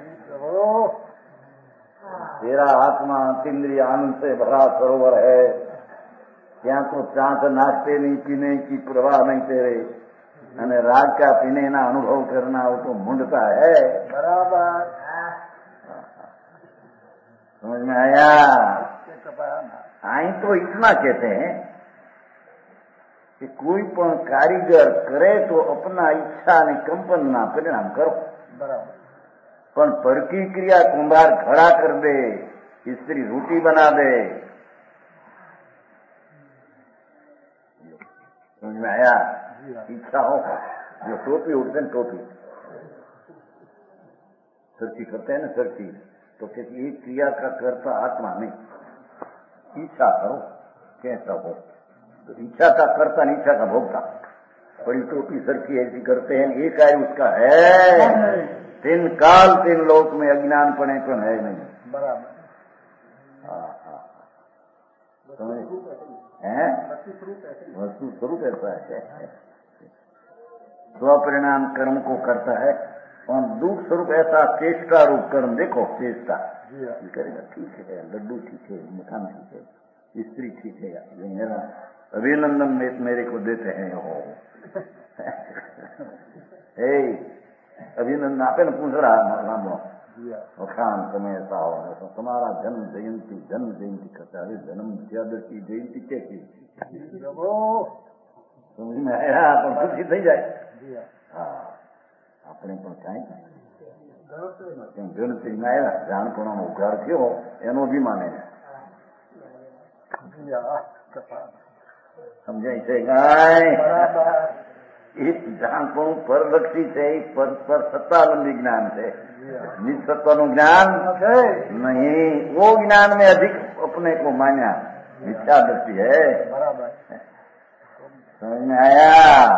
तेरा आत्मा इंद्रिय आनंद से भरा सरोवर है ત્યાં તો ચાંચ નાખते नहीं पीने की प्रवाह नहीं तेरे અને राग का पीने ना अनुभव करना वो तो मूंढता है बराबर समझ में आया आई तो इतना कहते हैं कि कोई पण कारीगर करे तो अपना इच्छा ने कंपन ना परिणाम करो बराबर पण पर की क्रिया कुंभार खड़ा कर दे स्त्री रोटी बना दे समझ में आया इच्छा हो जो टोपी उठते हैं टोपी सरकी करते हैं ना सरकी तो कहती एक क्रिया का करता आत्मा नहीं इच्छा करो कैसा हो तो इच्छा का करता नहीं इच्छा का भोगता बड़ी टोपी सरकी ऐसी करते हैं ये कार्य उसका है तीन काल तीन लोक में अज्ञान पड़े तो है नहीं बराबर हाँ हाँ है वस्तु स्वरूप ऐसा है स्वपरिणाम कर्म को करता है और दुख स्वरूप ऐसा चेष्टा रूप कर्म देखो चेष्टा करेगा ठीक है लड्डू ठीक है मकान ठीक है स्त्री ठीक है ये मेरा अभिनंदन में मेरे को देते हैं हो अभिनंदन आपे न पूछ रहा लांबो वखान તમે ऐसा हो तो तुम्हारा जन्म जयंती जन्म जयंती करता है जन्म ત્યાદશી जयंती कैसी समझ में आया પણ ખુશી થઈ જાય હા આપણે પણ કાંઈ ગણતરીમાં આવ્યા જાણપણાનો ઉઘાડ થયો એનો અભિમાન એને સમજાય છે કાંઈ એ જાણપણું પરલક્ષી છે, એ પર પર સત્તાલંબી જ્ઞાન છે, નિજ સત્તાનું જ્ઞાન नहीं। वो ज्ञान में अधिक अपने को माना मिथ्या दृष्टि है। बराबर समझ में आया?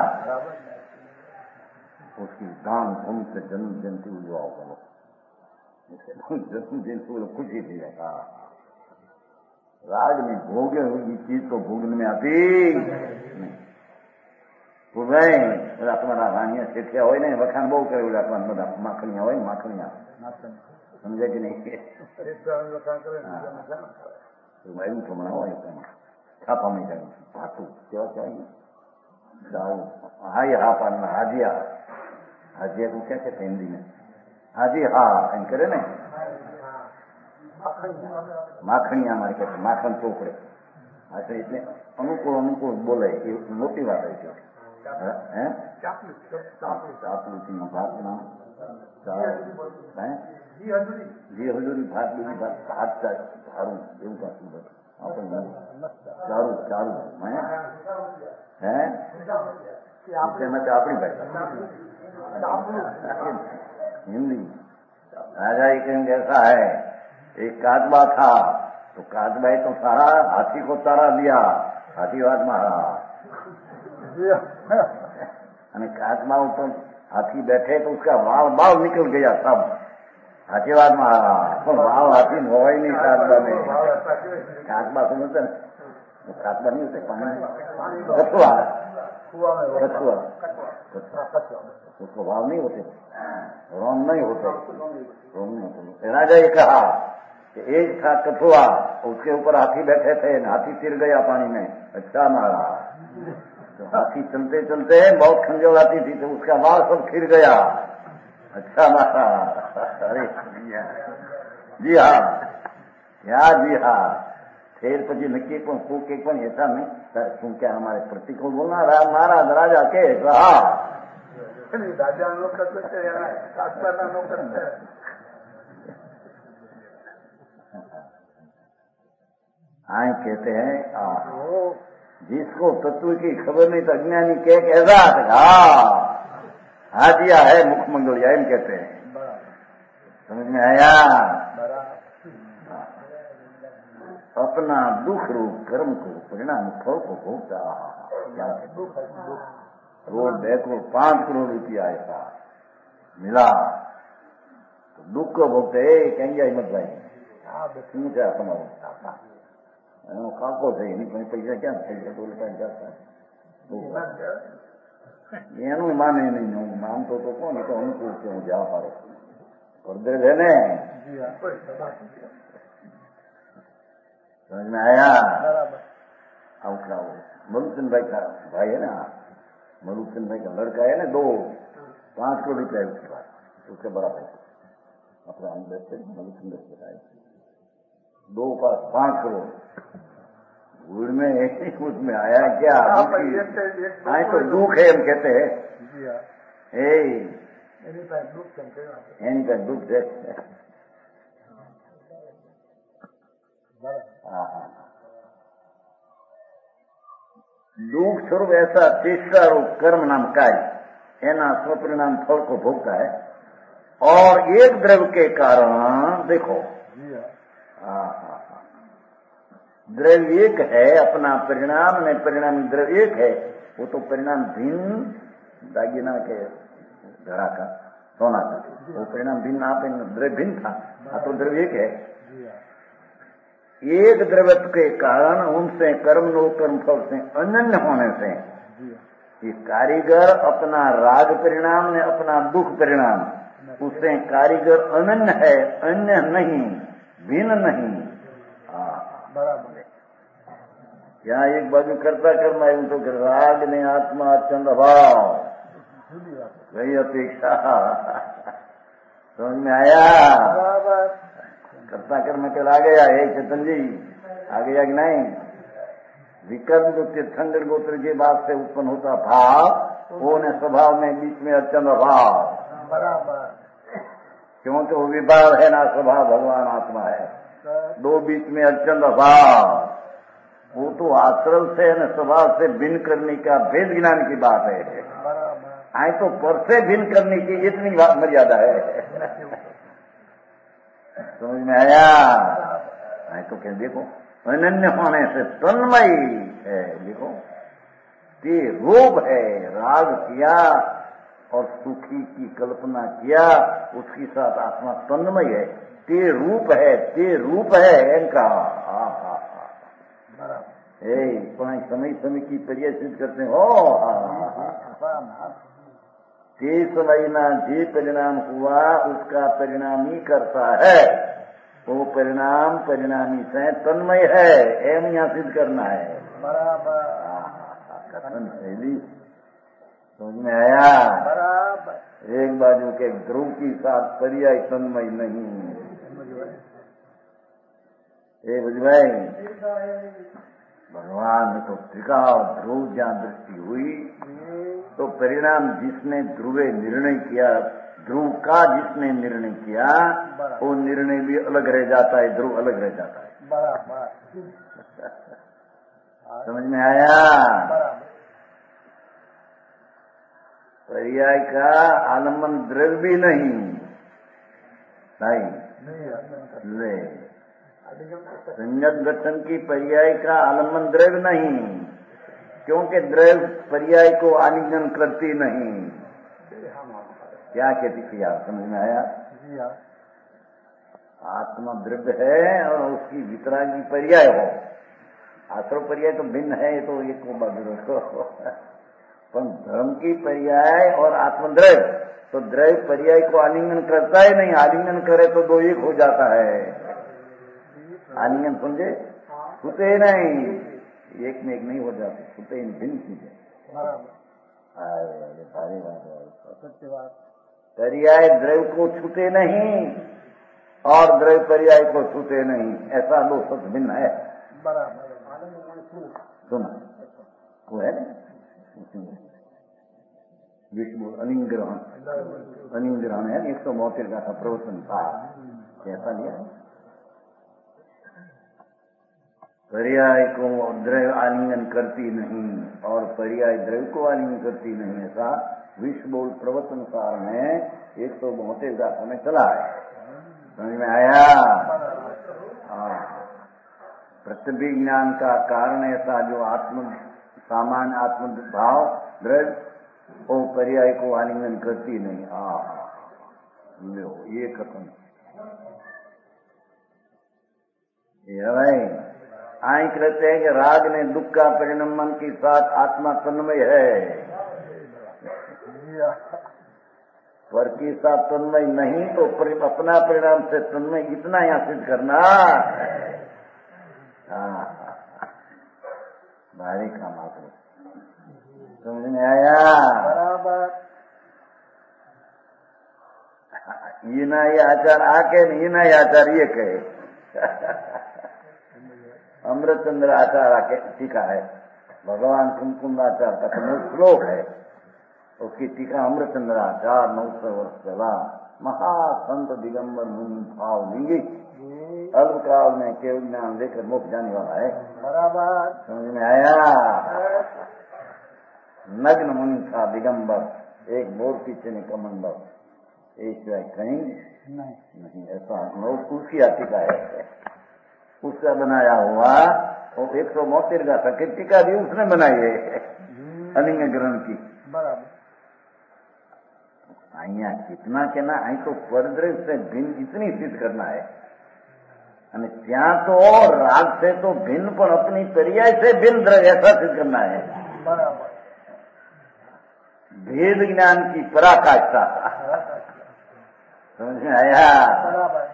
उसकी दान धूम से जन्म जयंती उजवाओ करो, जन्म जयंती को खुशी थी जाता। राग में भोगे हुई चीज तो भोगने में आती नहीं। તમારા રાણીયા શેઠિયા હોય ને વખાણ બહુ કર્યું રાખવાનું, બધા માખણીયા હોય ને માખણીયા, સમજે કે નહીં? એવું પ્રમાણે હોય છાપામાં જાય ભાતું કેવા કહેવાય દાવું હાઈ હા પાડના હાજીયા, હાજીયા તું ક્યાં છે હિન્દી ને? હાજી હા એમ કરે ને, માખણીયા મારે કહે માખણ ચોપડે, હા તો એટલે અનુકૂળ અનુકૂળ બોલે એ મોટી વાત હોય છે। ચાપલું ભાત ના જી હજુરી ભાત બીજી ભાત ભાત સારું એવું પાછું બધું આપણે ચારું ચારું હે તેમાં ચાપડી भाषा हिंदी। राजा जी कहेंगे ऐसा है, एक काजबा था तो काजबाई तो सारा हाथी को तारा दिया, हाथीवाद मारा, काजबा ऊपर हाथी बैठे तो उसका वाल बाल निकल गया सब, हाथीवाद मारा तो बाल हाथी हो ही नहीं काजबा में। काजबा समझते न, काजबा नहीं होते पानी कछुआ, कछुआ उसको भाव नहीं होते, रोम नहीं होते, रोम नहीं होते। राजा ये कहा कि एक था कछुआ, उसके ऊपर हाथी बैठे थे, हाथी तिर गया पानी में, अच्छा मारा। तो हाथी चलते चलते बहुत खंजल आती थी तो उसका बाल सब खिर गया, अच्छा मारा। अरे जी हाँ, क्या जी हाँ, फिर પછી નક્કી પણ શું કે પણ ऐसा नहीं, શું क्या हमारे प्रतिकूल बोलना रहा महाराज राजा के रहा राजा नौकर करते नौकर आए कहते हैं जिसको तत्व की खबर नहीं तो अज्ञानी के कैसा हाँ हाजिया है मुखमंगलिया एम कहते हैं। समझ में आया? अपना दुख रूप कर्म को परिणाम फल को भोगता क्या रोड देखो पांच करोड़ रुपया ऐसा मिला तो दुख को भोगते कहेंगे मत भाई શું છે તમારું એનો કાકો છે એની પાસે પૈસા ક્યાં પૈસા તો જતા એનું માને નહીં, હું માનતો તો કોણ તો અનુકૂળ છે, હું જા પાડો પડદે છે ને। समझ में आया? आउटला मलुचंद भाई का भाई है ना, मलुचंद भाई का लड़का है ना, दो पांच करोड़ रुपया है उसके पास, उसके बड़ा भाई अपना अंदर से मलुचंद बताए दो पास पांच करोड़ भूड़ में उसमें आया क्या आए तो दुख है हम कहते हैं एनी का दुख देखते हैं। दुख स्वरूप ऐसा तीसरा रूप कर्म नाम कार्य एना स्वपरिणाम फल को भोगता है और एक द्रव्य के कारण देखो द्रव्य एक है, अपना परिणाम में परिणाम द्रव्य एक है, वो तो परिणाम भिन्न दागिना के घड़ा का सोना का वो परिणाम भिन्न आप द्रव्य भिन्न था, तो द्रव्य एक है। एक द्रव्यत्व के कारण उनसे कर्म नो कर्म फल से अनन्य होने से ये कारीगर अपना राग परिणाम ने अपना दुख परिणाम उससे कारीगर अनन्य है, अन्य नहीं, भिन्न नहीं। बराबर यहाँ एक बाजू करता कर्मा यूं तो राग ने आत्मा चंद भाव वही अपेक्षा समझ में आया? कर्ता कर्म कल आ गया है चेतन जी, आ गया कि नहीं? विकर्म जो तीर्थंकर गोत्र के बाद से उत्पन्न होता भाव वो ने स्वभाव में बीच में अचंद भाव बराबर, क्योंकि वो विभाव है ना, स्वभाव भगवान आत्मा है, दो बीच में अचंद भाव वो तो आश्रम से न स्वभाव से भिन्न करने का भेद ज्ञान की बात है। आए तो पर से भिन्न करने की इतनी मर्यादा है। समझ में आया? आए तो क्या देखो, अनन्य होने से तन्मयी है। देखो ते रूप है, राग किया और सुखी की कल्पना किया, उसके साथ आत्मा तन्मय है। ते रूप है, ते रूप है इनका। समय समय की परिचय सिद्ध करते हो। ते समय ना जे परिणाम हुआ उसका परिणाम ही करता है। वो परिणाम परिणामी से तन्मय है, एम यहाँ सिद्ध करना है। बराबर कथन शैली समझ में आया? बराबर। एक बाजू के ध्रुव की साथ पर्याय तन्मय नहीं। ए बुझवाई भगवान ने तो त्रिका और ध्रुव जहाँ दृष्टि हुई तो परिणाम जिसने ध्रुवे निर्णय किया, ध्रुव का जिसने निर्णय किया वो निर्णय भी अलग रह जाता है, ध्रुव अलग रह जाता है। बराबर समझ में आया? पर्याय का आलम्बन द्रव्य भी नहीं नहीं ले संयत गठन की पर्याय का आलम्बन द्रव्य नहीं, क्योंकि द्रव्य पर्याय को आलिंगन करती नहीं। क्या कहती थी आप? समझ में आया? आत्मा द्रव्य है और उसकी वितरागी पर्याय हो। आश्रम पर्याय तो भिन्न है, तो एक को बदल पर धर्म की पर्याय और आत्मद्रव्य तो द्रव्य पर्याय को आलिंगन करता ही नहीं। आलिंगन करे तो दो एक हो जाता है। आलिंगन समझे? छूते ही नहीं, एक में एक नहीं हो जाते, छूते ही भिन्न चीजें। भारी बात। पर्याय द्रव्य को छूते नहीं और द्रव्य पर्याय को छूते नहीं, ऐसा दो सत्य भिन्न है। सुना वो है विष्णु अनिंग्रहण, अनिंग्रहण है एक सौ बहत्तर का प्रवचन था। कैसा लिया? पर्याय को द्रव्य आलिंगन करती नहीं और पर्याय द्रव्य को आलिंगन करती नहीं, ऐसा विश्व बोल प्रवचन सार में एक सौ बहत्तर का समय चला है। समझ में आया? प्रतिज्ञान का कारण ऐसा जो आत्म सामान्य आत्म भाव द्रव्य वो पर्याय को आलिंगन करती नहीं। आ लो ये कथन ये भाई आई कहते हैं कि राग ने दुख का परिणाम मन के साथ आत्मा तन्मय है, पर के साथ तन्मय नहीं तो अपना परिणाम से तन्मय इतना यहाँ सिद्ध करना भारी का मात्र। समझ में आया? बराबर। ये ना ये आचार आके ये ना ये आचार ये कहे। अमृतचंद्र आचार आके टीका है, भगवान कुमकुंद आचार का तो श्लोक है, उसकी टीका अमृतचंद्र आचार नौ सौ वर्ष चला। महासंत दिगंबर मुनि भाव लिंगी अल्पकाल में केवल ज्ञान लेकर मुक्त जाने वाला है। बराबर। समझ में आया? नग्न मुनि था दिगंबर, एक बोर पीछे ने कमंडल, एक कहीं नहीं, नहीं ऐसा लोग उसकी टीका है, उसका बनाया हुआ वो एक सौ बहत्तर का था। टीका भी उसने बनाई है अलिंग ग्रहण की। बराबर। અહીંયા कितना कहना અહીં तो परद्रव्य से भिन्न इतनी सिद्ध करना है, અને ત્યાં तो राग से तो भिन्न पर अपनी पर्याय से भिन्न द्रव्य ऐसा सिद्ध करना है। बराबर। भेद ज्ञान की पराकाष्ठा। समझ में आया? बराबर।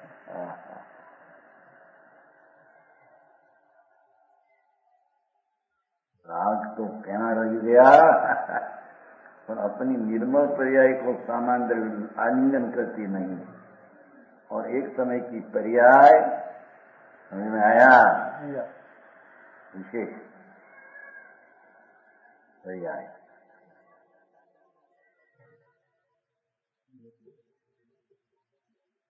राग तो कहना रह गया पर अपनी निर्मल पर्याय को सामान्य आलिंगन करती नहीं, और एक समय की पर्याय समझ में आया? विशेष पर्याय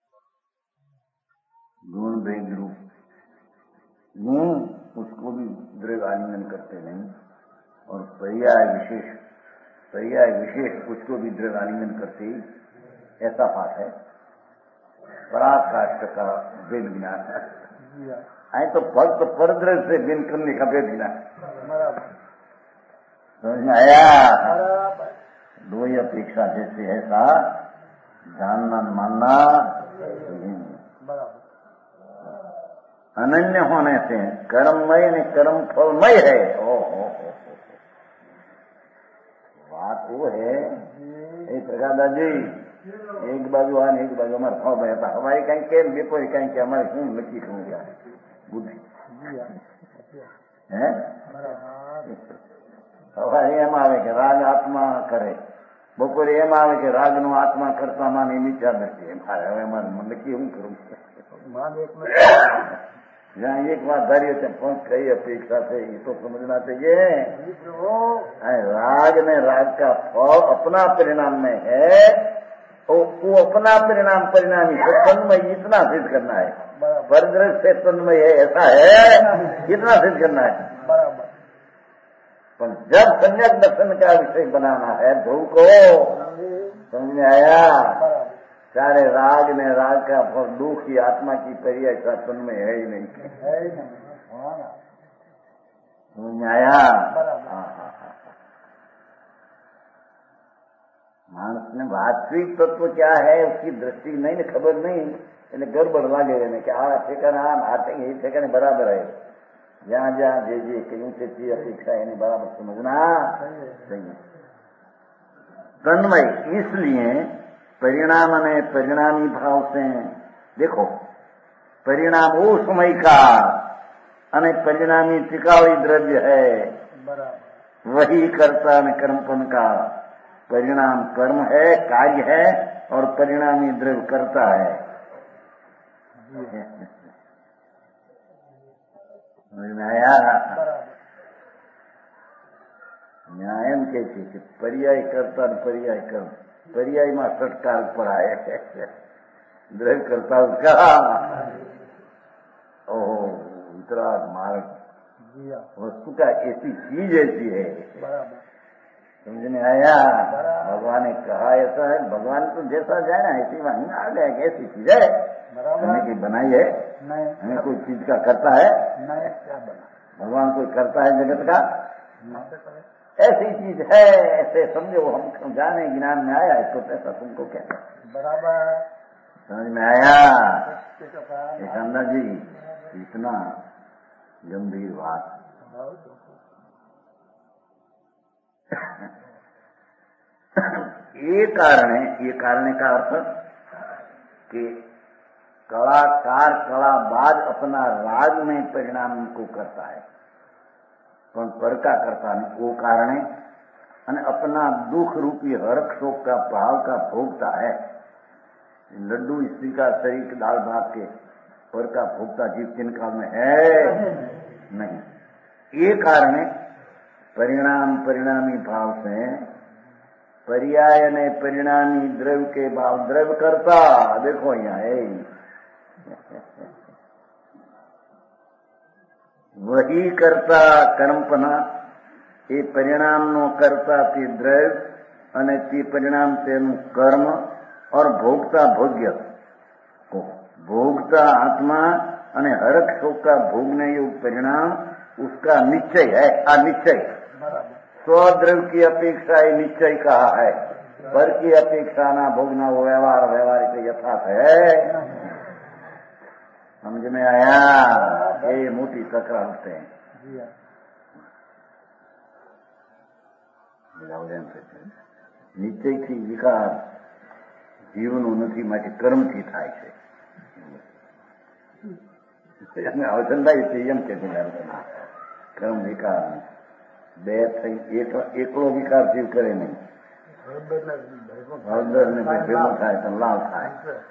गुण भेद रूप गुण उसको भी द्रव्य आलिंगन करते नहीं, और पर्याय विशेष पर्याय विशेष उसको भी द्रव्य आलिंगन करते, ऐसा पाठ है। पराकाष्ठ का वेद ज्ञान है, तो भक्त परद्रव्य से भिन्न करने का वेद ज्ञान समझ में आया। दो ही अपेक्षा जैसे ऐसा जानना मानना अनन्य होने से कर्ममय ने कर्म फलमय है। ओ हो बात वो है। एक प्रकार जी एक बाजू आ एक बाजू हमारे फल बहता, हमारी कहीं के विपरीत कहीं के हमारे हूँ नक्की हो गया बुद्धि है। સવારે એમ આવે કે રાગ આત્મા કરે, બપોરે એમ આવે કે રાગનો આત્મા કરતા માની નીચા નથી. મારે હવે મારે નક્કી હું કરું? જ્યાં એક વાત ધારીએ ત્યાં પણ કઈ અપેક્ષા છે એ તો સમજના चाहिए। राग ने राग का फल अपना परिणाम में है, वो अपना परिणाम परिणामी है, तन्मय इतना सिद्ध करना है। परद्रव्य से तन्मय है ऐसा है, इतना सिद्ध करना है। पर जब सम्यक दर्शन का विषय बनाना है ध्रुव को, समझ में आया? सारे राग ने राग का फल दुख की आत्मा की पर्याय का तन्मय है ही नहीं, समझ में आया? मानस ने वास्तविक तत्व क्या है उसकी दृष्टि नहीं न खबर नहीं, એટલે ગરબડ લાગે એને કે આ ઠેકાણે આ હાથે એ ઠેકાણે બરાબર है। જ્યાં જ્યાં જે જે કહ્યું છે તે અપેક્ષા એની બરાબર સમજના चाहिए। तन्मय इसलिए परिणाम ने परिणामी भाव से देखो, परिणाम वो समय का अने परिणामी टिकावी द्रव्य है, वही कर्ता ने कर्मपन का। परिणाम कर्म है, कार्य है, और परिणामी द्रव्य करता है। समझ में आया? न्याय कहती कि पर्याय कर्ता पर्याय कर्म, पर्याय में षटकार पढ़ाए द्रव्य करता उसका। ओहो उत्तरार्ध मार्ग वस्तु का ऐसी चीज ऐसी है, समझ में आया? भगवान ने कहा ऐसा है, भगवान तो जैसा जाए ना ऐसी वहीं आ गया कि ऐसी चीज है, हमने कोई बनाई है? हमें कोई चीज का करता है? भगवान कोई करता है जगत का? ऐसी चीज है, ऐसे समझो, हम जाने ज्ञान में आया इसको, ऐसा तुमको क्या बराबर समझ में आया? चंदा जी इतना गंभीर बात। ये कारण है, ये कारण का अर्थ कि कलाकार कलाबाज अपना राग में परिणाम को करता है, पर पर का करता नहीं, वो कारण है। અને अपना दुख रूपी हर्क शोक का भाव का भोगता है। लड्डू स्त्री का शरीर दाल भात के पर का भोगता जीव किन काल में है नहीं। ये कारण है परिणाम परिणामी भाव से पर्याय ने परिणामी द्रव्य के भाव द्रव्य करता। देखो यहाँ है वही करता कर्मपना, એ પરિણામનો કરતા તે દ્રવ્ય અને તે પરિણામ તેનું કર્મ और भोगता भोग्य को भोगता आत्मा અને हरक शोक का भोगने योग परिणाम उसका निश्चय है। आ निश्चय स्वद्रव्य की अपेक्षा ये निश्चय कहा है, पर की अपेक्षा ना भोगना वो व्यवहार व्यवहारिक यथार्थ है। समझ में आया? ये मोटी तकरार होते हैं। નિશ્ચયથી વિકાર જીવનો નથી, માટે કર્મથી થાય છે। અવસંધાય છે એમ કે કર્મ વિકાર બે થઈ એકલો વિકાર જીવ કરે નહીં, હળદર ને ભેગો થાય તો લાલ થાય।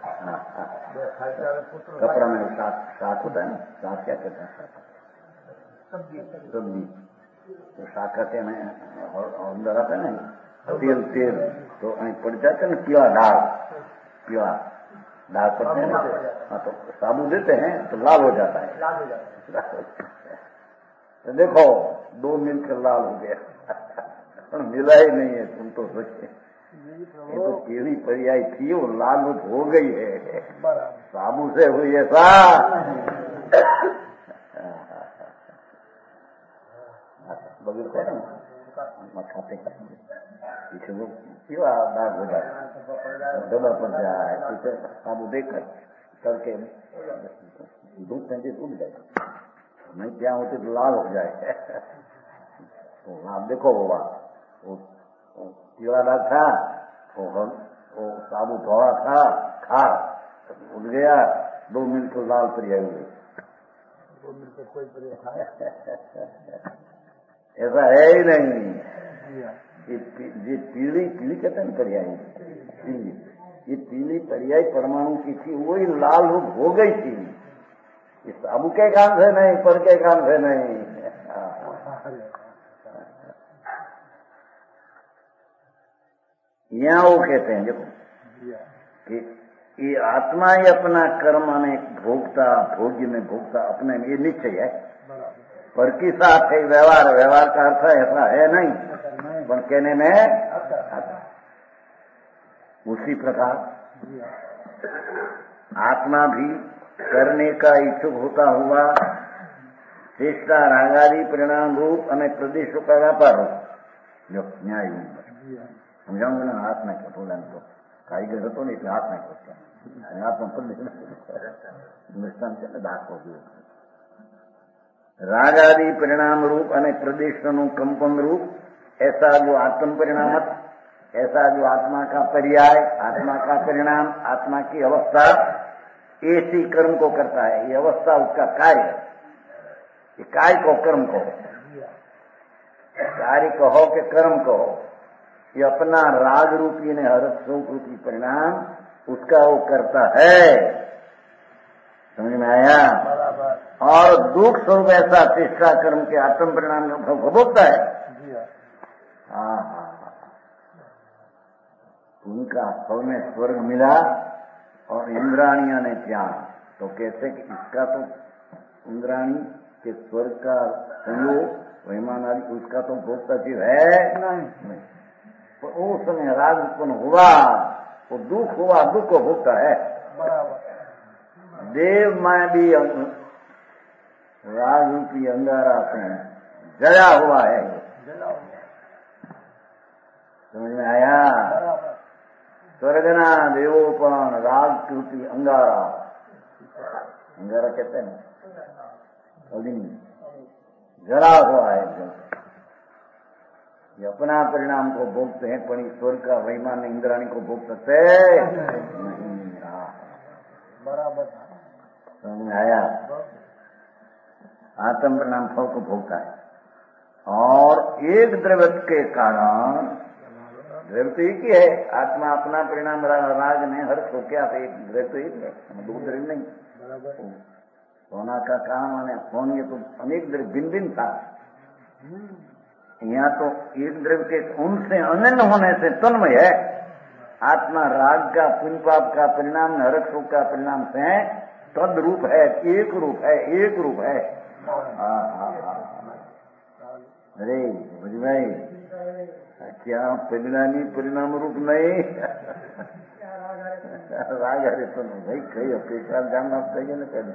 कपड़ा में साथ साथ होता है ना, साथ क्या कहते हैं? सब्जी तो साथ कहते हैं अंदर आता है ना तेल तेल, तो અહીં पड़ जाते हैं ना पीला दाल, पीला दाल पड़ते हैं ना, हाँ तो साबुन देते हैं तो लाल हो जाता है। तो देखो दो मिलकर लाल हो गया, मिला ही नहीं है। तुम तो सोचे ये तो केली पर्याय थी, वो लाल हो गई है, साबु से हुई ऐसा। बगैर कह खाते पीछे वो क्यों दाग हो जाए, दबा पड़ जाए, पीछे साबु देकर करके दूध पेंटे टूट जाए, नहीं क्या होते तो लाल हो जाए। तो आप देखो हुआ वो कीड़ा दाग था, वो वो साबु धोड़ा था, खार उठ गया, दो मिनट तो लाल पर्याय हुए। दो मिनट तो कोई पर्याय ऐसा है ही नहीं। ये पीली पीली कहते हैं पर्याय, पीली ये पीली पर्याय परमाणु की थी, वही लाल हो गई थी। ये साबु के काम से नहीं, पर के काम से नहीं। यहाँ वो कहते हैं देखो कि ये आत्मा ही अपना कर्म में भोगता, भोग्य में भोगता अपने में, ये निश्चय है। पर की साथ है व्यवहार, व्यवहार का अर्थ ऐसा है नहीं, पर कहने में आता। उसी प्रकार आत्मा भी करने का इच्छुक होता हुआ चेष्टा रागादि परिणाम रूप અને प्रदेशों का व्यापार हो। जो न्याय समझाऊंगा ना, हाथ में क्या बोला तो कारीगर तो नहीं, हाथ में क्या हाथ में प्रदेश हिंदुस्तान से दाख हो गई। रागादि परिणाम रूप અને प्रदेशों कंपन रूप ऐसा जो आत्म परिणाम, ऐसा जो आत्मा का पर्याय, आत्मा का परिणाम, आत्मा की अवस्था, ऐसी कर्म को करता है। ये अवस्था उसका कार्य, ये कार्य को कर्म को, कार्य कहो कि कर्म कहो, ये अपना राग रूपी ने हर्ष शोक रूपी परिणाम उसका वो करता है। समझ में आया? और दुख स्वरूप ऐसा चेष्टा कर्म के आत्म परिणाम को भोगता है। हाँ हाँ, उनका फल में स्वर्ग मिला और इंद्राणियों ने त्याग, तो कहते कि इसका तो इंद्राणी के स्वर्ग का संयोग वहीमान आदि उसका तो भोगता जीव है नहीं। तो उस समय राग उत्पन्न हुआ, वो दुख हुआ, दुख को भोगता है। देव में भी राग रूपी अंगारा से जया हुआ है। समझ में आया? स्वर्गना देवोपन राग रूपी अंगारा, अंगारा कहते हैं अग्नि, जला हुआ है। ये अपना परिणाम को भोगते हैं, पर स्वर्ग का वहीमान इंद्राणी को भोग सकते नहीं। बराबर समझ में आया? आत्म परिणाम फल को भोगता है। और एक द्रव्य के कारण, द्रव्य तो एक ही है, आत्मा अपना परिणाम राग ने हर्ष हो क्या, एक द्रव्य तो एक है, दो द्रव्य नहीं। सोना का काम आने फोन, ये तो अनेक द्रव्य भिन्न भिन्न था। यहाँ तो एक द्रव्य के उनसे अनन्य होने से तन्मय है। आत्मा राग का पुण्य पाप का परिणाम, हर्ष शोक का परिणाम से तद रूप है, एक रूप है, एक रूप है। हाँ हाँ हाँ, अरे बुझ भाई, क्या परिणामी परिणाम रूप नहीं? राग हरे तो नहीं भाई, कई अपेक्षा जानना चाहिए ना कभी।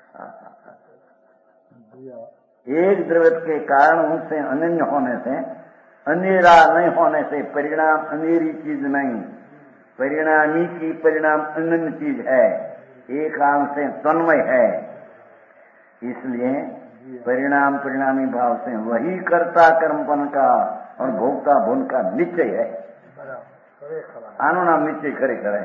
एक द्रव्य के कारण उनसे अनन्य होने से, अनेरा नहीं होने से, परिणाम अनेरी चीज नहीं, परिणामी की परिणाम अनन्य चीज है, एक अंश से तन्मय है। इसलिए परिणाम परिणामी भाव से वही कर्ता कर्मपन का और भोक्ता भोन का निश्चय है। आनो नाम निश्चय खरे करे।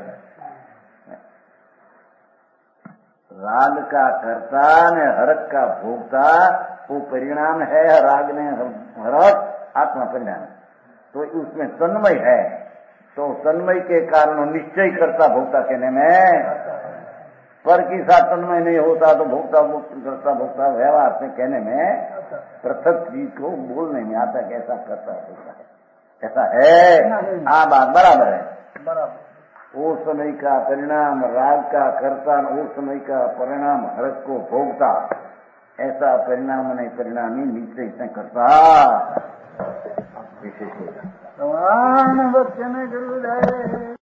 राग का कर्ता ने हरक का भोक्ता, वो परिणाम है। राग ने हरक आत्मा परिणाम, तो उसमें तन्मय है। तो तन्मय के कारण निश्चय करता भोक्ता कहने में, पर की साथ तन्मय नहीं होता तो भोक्ता करता भोक्ता व्यवहार से कहने में पृथक चीज को बोलने में आता कैसा करता है, ऐसा है। हाँ बात बराबर है, बराबर। वो समय का परिणाम राग का कर्ता, उस समय का परिणाम हर्ष को भोगता, ऐसा परिणाम नहीं परिणामी नीचे इतना करता विशेष भगवान बच्चन गुरुदेव